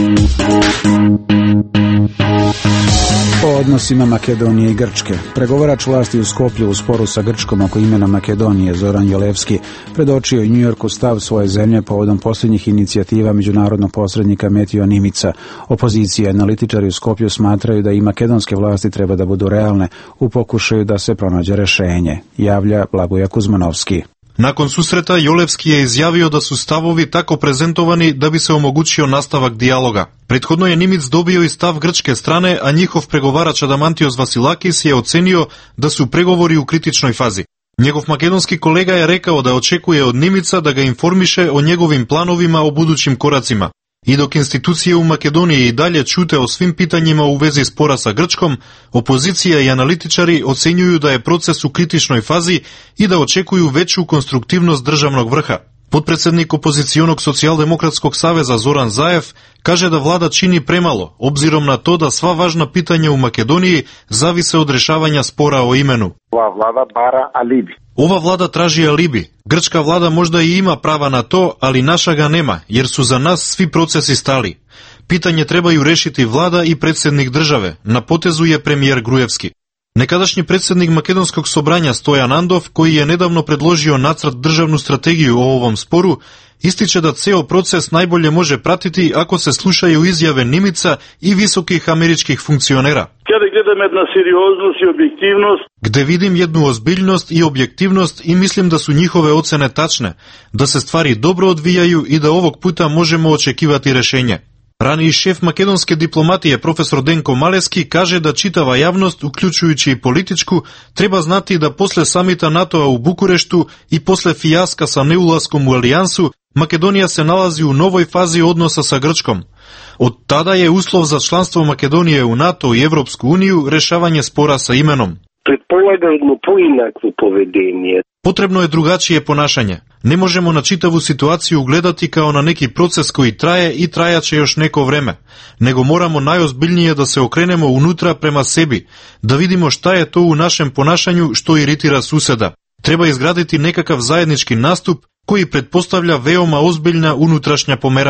O odnosima Makedonije i Grčke. Pregovarač vlasti u Skoplju u sporu sa Grčkom oko imena Makedonije Zoran Jolevski predočio i New Yorku stav svoje zemlje povodom posljednjih inicijativa međunarodnog posrednika Metio Nimica. Opozicija i analitičari u Skoplju smatraju da i makedonske vlasti treba da budu realne u pokušaju da se pronađe rješenje, javlja Blagoja Kuzmanovski. Nakon susreta Jolevski je izjavio da su stavovi tako prezentovani da bi se omogućio nastavak dijaloga. Prethodno je Nimic dobio i stav grčke strane, a njihov pregovarač Adamantios Vasilakis je ocenio da su pregovori u kritičnoj fazi. Njegov makedonski kolega je rekao da očekuje od Nimica da ga informiše o njegovim planovima o budućim koracima. I dok institucije u Makedoniji i dalje ćute o svim pitanjima u vezi spora sa Grčkom, opozicija i analitičari ocenjuju da je proces u kritičnoj fazi i da očekuju veću konstruktivnost državnog vrha. Potpredsjednik opozicionog socijaldemokratskog saveza Zoran Zaev kaže da vlada čini premalo, obzirom na to da sva važna pitanja u Makedoniji zavise od rješavanja spora o imenu. Ova vlada bara alibi. Ova vlada traži alibi. Grčka vlada možda i ima prava na to, ali naša ga nema, jer su za nas svi procesi stali. Pitanje trebaju rešiti vlada i predsjednik države, na potezu je premijer Grujevski. Nekadašnji predsjednik Makedonskog sobranja Stojan Andov, koji je nedavno predložio nacrt državnu strategiju o ovom sporu, ističe da ceo proces najbolje može pratiti ako se slušaju izjave Nimica i visokih američkih funkcionera. Kada gledam jedna serioznost i objektivnost, gde vidim jednu ozbiljnost i objektivnost i mislim da su njihove ocene tačne, da se stvari dobro odvijaju i da ovog puta možemo očekivati rešenje. Raniji šef makedonske diplomatije profesor Denko Maleski kaže da čitava javnost, uključujući i političku, treba znati da posle samita NATO-a u Bukureštu i posle fijaska sa neulaskom u alijansu, Makedonija se nalazi u novoj fazi odnosa sa Grčkom. Od tada je uslov za članstvo Makedonije u NATO i Evropsku uniju rešavanje spora sa imenom. Pretpostavljamo poinakvo povedenje. Potrebno je drugačije ponašanje. Ne možemo na čitavu situaciju gledati kao na neki proces koji traje i trajaće još neko vreme, nego moramo najozbiljnije da se okrenemo unutra prema sebi, da vidimo šta je to u našem ponašanju što iritira suseda. Treba izgraditi nekakav zajednički nastup koji pretpostavlja veoma ozbiljna unutrašnja pomeranja.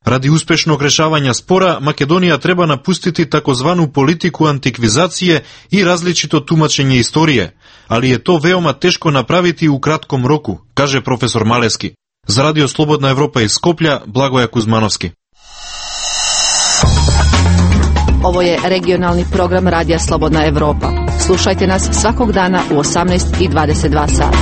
Ради успешnog решавања спора, Македонија треба напустити такозвану политику антиквизација и различито тумачење историја, али е то веома тешко направити у кратком року, каже професор Малески. За Радио Слободна Европа из Скопља, Благоја Кузмановски. Ovo je regionalni program Radija Slobodna Evropa. Slušajte nas svakog dana u osamnaest i dvadeset dva sata.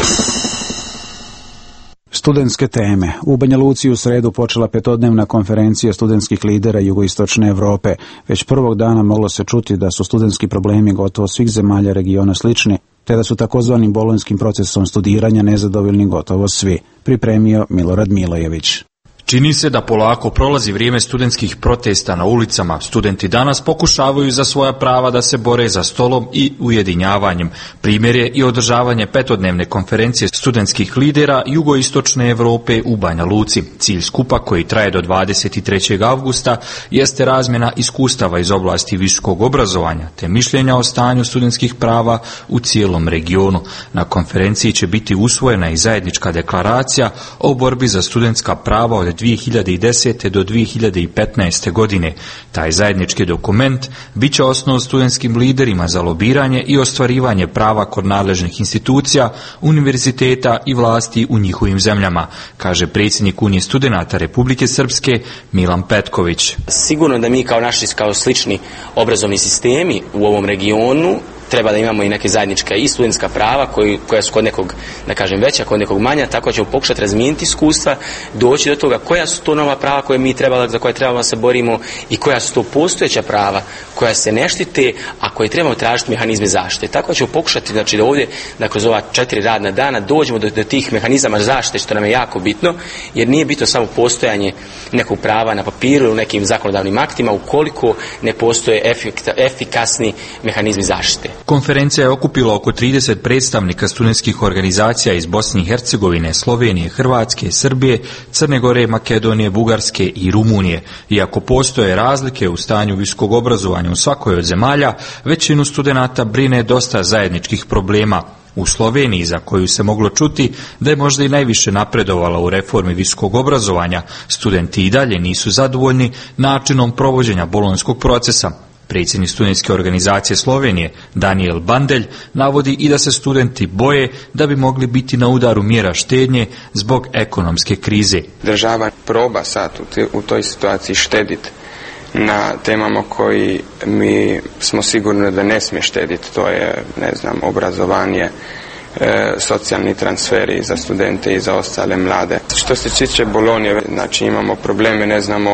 Studentske teme. U Banja Luci u sredu počela petodnevna konferencija studentskih lidera jugoistočne Evrope. Već prvog dana moglo se čuti da su studentski problemi gotovo svih zemalja regiona slični, te da su takozvanim bolonjskim procesom studiranja nezadovoljni gotovo svi, pripremio Milorad Milojević. Čini se da polako prolazi vrijeme studentskih protesta na ulicama. Studenti danas pokušavaju za svoja prava da se bore za stolom i ujedinjavanjem. Primjer je i održavanje petodnevne konferencije studentskih lidera jugoistočne Evrope u Banja Luci. Cilj skupa, koji traje do dvadeset trećeg avgusta, jeste razmjena iskustava iz oblasti visokog obrazovanja te mišljenja o stanju studentskih prava u cijelom regionu. Na konferenciji će biti usvojena i zajednička deklaracija o borbi za studentska prava od dvije hiljade desete do dvije hiljade petnaeste. godine. Taj zajednički dokument bit će osnov studentskim liderima za lobiranje i ostvarivanje prava kod nadležnih institucija, univerziteta i vlasti u njihovim zemljama, kaže predsjednik Unije studenata Republike Srpske Milan Petković. Sigurno da mi kao naši kao slični obrazovni sistemi u ovom regionu treba da imamo i neke zajednička i studentska prava koji, koja su kod nekog, da kažem, veća, kod nekog manja, tako ćemo pokušati razmijeniti iskustva, doći do toga koja su to nova prava koje mi trebala, za koje trebamo da se borimo i koja su to postojeća prava koja se ne štite, a koje trebamo tražiti mehanizme zaštite. Tako ćemo pokušati, znači, da ovdje, da kroz ova četiri radna dana dođemo do, do tih mehanizama zaštite, što nam je jako bitno, jer nije bitno samo postojanje nekog prava na papiru ili u nekim zakonodavnim aktima ukoliko ne postoje efekta, efikasni mehanizmi zaštite. Konferencija je okupila oko trideset predstavnika studentskih organizacija iz Bosne i Hercegovine, Slovenije, Hrvatske, Srbije, Crne Gore, Makedonije, Bugarske i Rumunije. Iako postoje razlike u stanju visokog obrazovanja u svakoj od zemalja, većinu studenata brine dosta zajedničkih problema. U Sloveniji, za koju se moglo čuti da je možda i najviše napredovala u reformi visokog obrazovanja, studenti i dalje nisu zadovoljni načinom provođenja bolonjskog procesa. Predsjednik studentske organizacije Slovenije, Daniel Bandelj, navodi i da se studenti boje da bi mogli biti na udaru mjera štednje zbog ekonomske krize. Država proba sad u toj situaciji štediti na temama koji mi smo sigurni da ne smije štediti. To je, ne znam, obrazovanje, e, socijalni transferi za studente i za ostale mlade. Što se tiče Bolonje, znači imamo probleme, ne znamo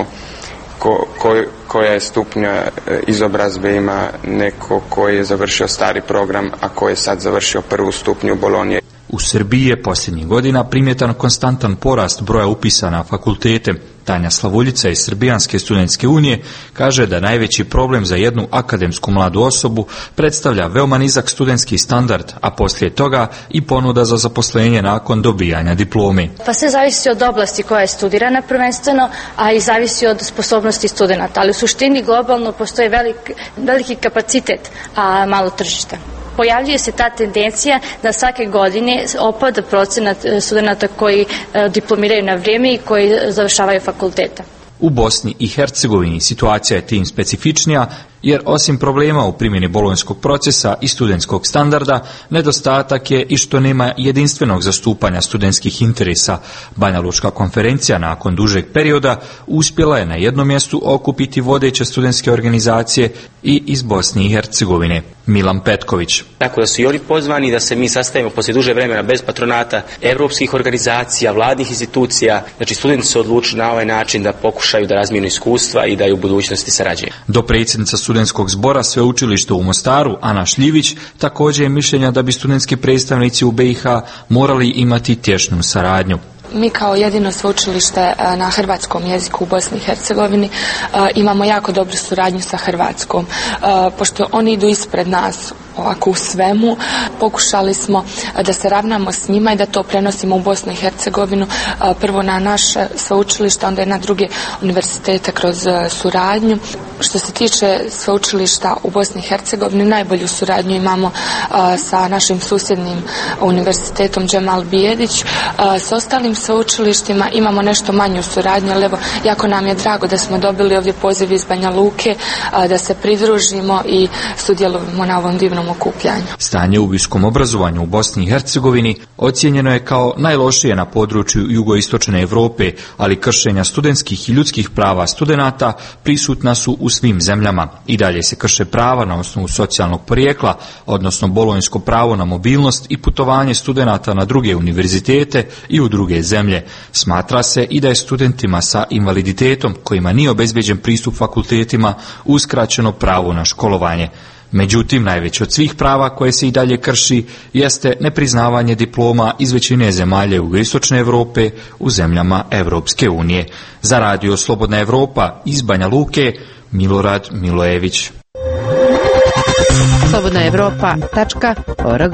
Ko, ko, koja je stupnja izobrazbe ima neko koji je završio stari program, a koji je sad završio prvu stupnju Bolonje. U Srbiji je posljednjih godina primjetan konstantan porast broja upisa na fakultete. Tanja Slavuljica iz Srbijanske studentske unije kaže da najveći problem za jednu akademsku mladu osobu predstavlja veoma nizak studentski standard, a poslije toga i ponuda za zaposlenje nakon dobijanja diplome. Pa sve zavisi od oblasti koja je studirana prvenstveno, a i zavisi od sposobnosti studenata, ali u suštini globalno postoji velik, veliki kapacitet, a malo tržišta. Pojavljuje se ta tendencija da svake godine opada procenat studenata koji diplomiraju na vrijeme i koji završavaju fakulteta. U Bosni i Hercegovini situacija je tim specifičnija, jer osim problema u primjeni bolonjskog procesa i studentskog standarda, nedostatak je i što nema jedinstvenog zastupanja studentskih interesa. Banja Lučka konferencija nakon dužeg perioda uspjela je na jednom mjestu okupiti vodeće studentske organizacije i iz Bosne i Hercegovine. Milan Petković. Tako da su i oni pozvani da se mi sastavimo poslije duže vremena bez patronata evropskih organizacija, vladnih institucija. Znači studenti su odlučili na ovaj način da pokušaju da razmijenu iskustva i da i u budućnosti sarađuju. Do predsjednica studentskog zbora sveučilišta u Mostaru, Ana Šljivić, također je mišljenja da bi studentski predstavnici u be i ha morali imati tjesnu saradnju. Mi kao jedino sveučilište na hrvatskom jeziku u Bosni i Hercegovini imamo jako dobru suradnju sa Hrvatskom, pošto oni idu ispred nas ovako u svemu. Pokušali smo da se ravnamo s njima i da to prenosimo u Bosnu i Hercegovinu, prvo na naše sveučilište, onda i na druge univerzitete kroz suradnju. Što se tiče sveučilišta u Bosni i Hercegovini, najbolju suradnju imamo sa našim susjednim univerzitetom Džemal Bijedić. S ostalim sveučilištima imamo nešto manju suradnju, ali evo, jako nam je drago da smo dobili ovdje poziv iz Banja Luke da se pridružimo i sudjelujemo na ovom divnom okupljanju. Stanje u visokom obrazovanju u Bosni i Hercegovini ocijenjeno je kao najlošije na području jugoistočne Europe, ali kršenja studentskih i ljudskih prava studenata prisutna su u svim zemljama. I dalje se krše prava na osnovu socijalnog porijekla, odnosno bolonjsko pravo na mobilnost i putovanje studenata na druge univerzitete i u druge zemlje. Smatra se i da je studentima sa invaliditetom kojima nije obezbeđen pristup fakultetima uskraćeno pravo na školovanje. Međutim, najveće od svih prava koje se i dalje krši jeste nepriznavanje diploma iz većine zemalja jugoistočne Europe u zemljama Europske unije. Za radio Slobodna Evropa iz Banja Luke, Milorad Milojević. slobodna evropa tačka org.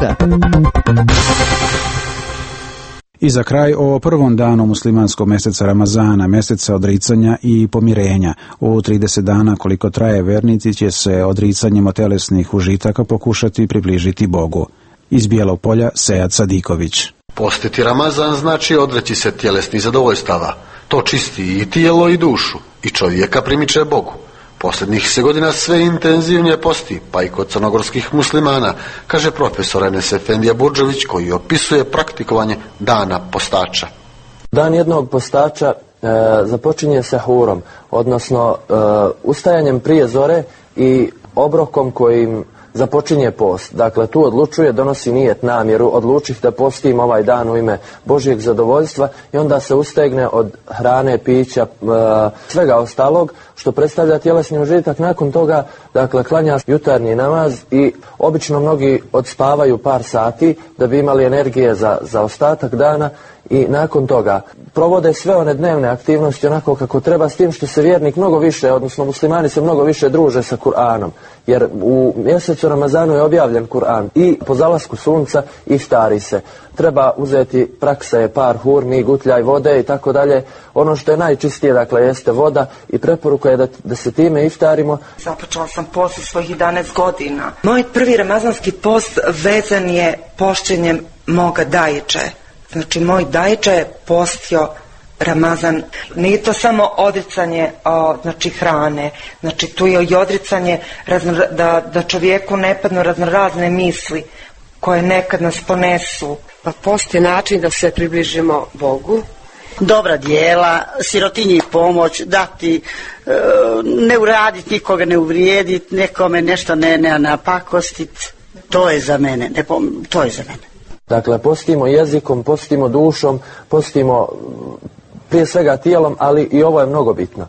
I za kraj o prvom danu muslimanskog mjeseca Ramazana, mjeseca odricanja i pomirenja. U trideset dana koliko traje vernici će se odricanjem od telesnih užitaka pokušati približiti Bogu. Iz Bijelog Polja, Sejad Sadiković. Postiti Ramazan znači odreći se tjelesnih zadovoljstava. To čisti i tijelo i dušu i čovjeka primiče Bogu. Posljednjih se godina sve intenzivnije posti, pa i kod crnogorskih muslimana, kaže profesor Enes Efendija Burdžević, koji opisuje praktikovanje dana postača. Dan jednog postača e, započinje sehurom, odnosno e, ustajanjem prije zore i obrokom kojim započinje post. Dakle, tu odlučuje, donosi nijet, namjeru, odlučih da postim ovaj dan u ime Božjeg zadovoljstva i onda se ustegne od hrane, pića, e, svega ostalog što predstavlja tjelesni užitak. Nakon toga, dakle, klanja jutarnji namaz i obično mnogi odspavaju par sati da bi imali energije za, za ostatak dana i nakon toga provode sve one dnevne aktivnosti onako kako treba, s tim što se vjernik mnogo više, odnosno muslimani se mnogo više druže sa Kur'anom, jer u mjesecu Ramazanu je objavljen Kur'an i po zalasku sunca iftari se. Treba uzeti prakse, par hurmi, gutljaj vode i tako dalje. Ono što je najčistije, dakle, jeste voda i preporuka je da, da se time iftarimo. Započela sam post u svojih jedanaest godina. Moj prvi ramazanski post vezan je pošćenjem moga dajiče. Znači, moj dajiče je postio Ramazan. Nije to samo odricanje o, znači, hrane, znači tu je i odricanje razno, da, da čovjeku ne padnu raznorazne misli koje nekad nas ponesu. Pa post je način da se približimo Bogu. Dobra dijela, sirotinji pomoć, dati, e, ne uraditi, nikoga ne uvrijediti, nekome nešto ne, ne napakostiti. To je za mene, ne pom- to je za mene. Dakle, postimo jezikom, postimo dušom, postimo prije svega tijelom, ali i ovo je mnogo bitno.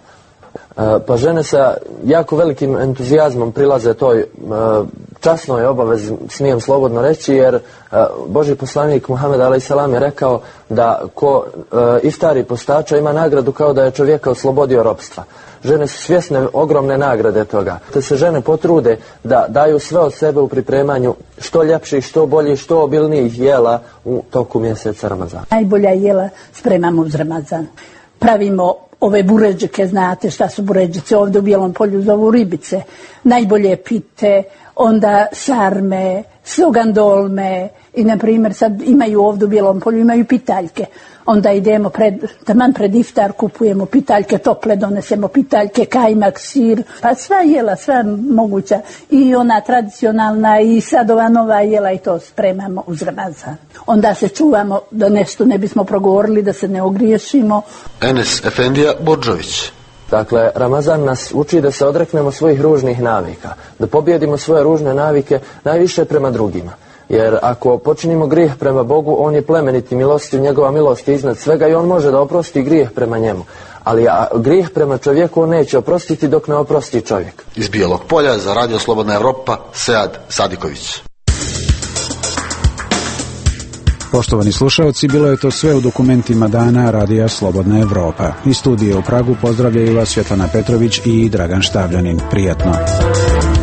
Pa žene sa jako velikim entuzijazmom prilaze toj časnoj obavezi, smijem slobodno reći, jer Božji poslanik Muhammed alejhi selam je rekao da ko iftari postača ima nagradu kao da je čovjeka oslobodio ropstva. Žene su svjesne ogromne nagrade toga. Te se žene potrude da daju sve od sebe u pripremanju što ljepših, što boljih, što obilnijih jela u toku mjeseca Ramazana. Najbolja jela spremamo uz Ramazan. Pravimo ove buređike, znate šta su buređice, ovdje u Bijelom Polju zovu ribice. Najbolje pite, onda sarme, slogandolme i, na primjer, sad imaju ovdje u Bijelom Polju, imaju pitaljke. Onda idemo pred, taman pred iftar, kupujemo pitaljke, tople donesemo pitaljke, kajmak, sir, pa sva jela, sva moguća. I ona tradicionalna i sad ova nova jela i to spremamo uz Ramazan. Onda se čuvamo da nešto ne bismo progovorili, da se ne ogriješimo. Enes Efendija Burdžević. Dakle, Ramazan nas uči da se odreknemo svojih ružnih navika, da pobjedimo svoje ružne navike najviše prema drugima. Jer ako počinimo grijeh prema Bogu, on je plemeniti, milostiv, njegova milost je iznad svega i on može da oprosti grijeh prema njemu. Ali a, grijeh prema čovjeku on neće oprostiti dok ne oprosti čovjek. Iz Bijelog Polja za radio Slobodna Evropa, Sejad Sadiković. Poštovani slušalci, bilo je to sve u dokumentima dana radija Slobodna Evropa. Iz studije u Pragu pozdravljaju vas Svetlana Petrović i Dragan Štavljanin. Prijatno.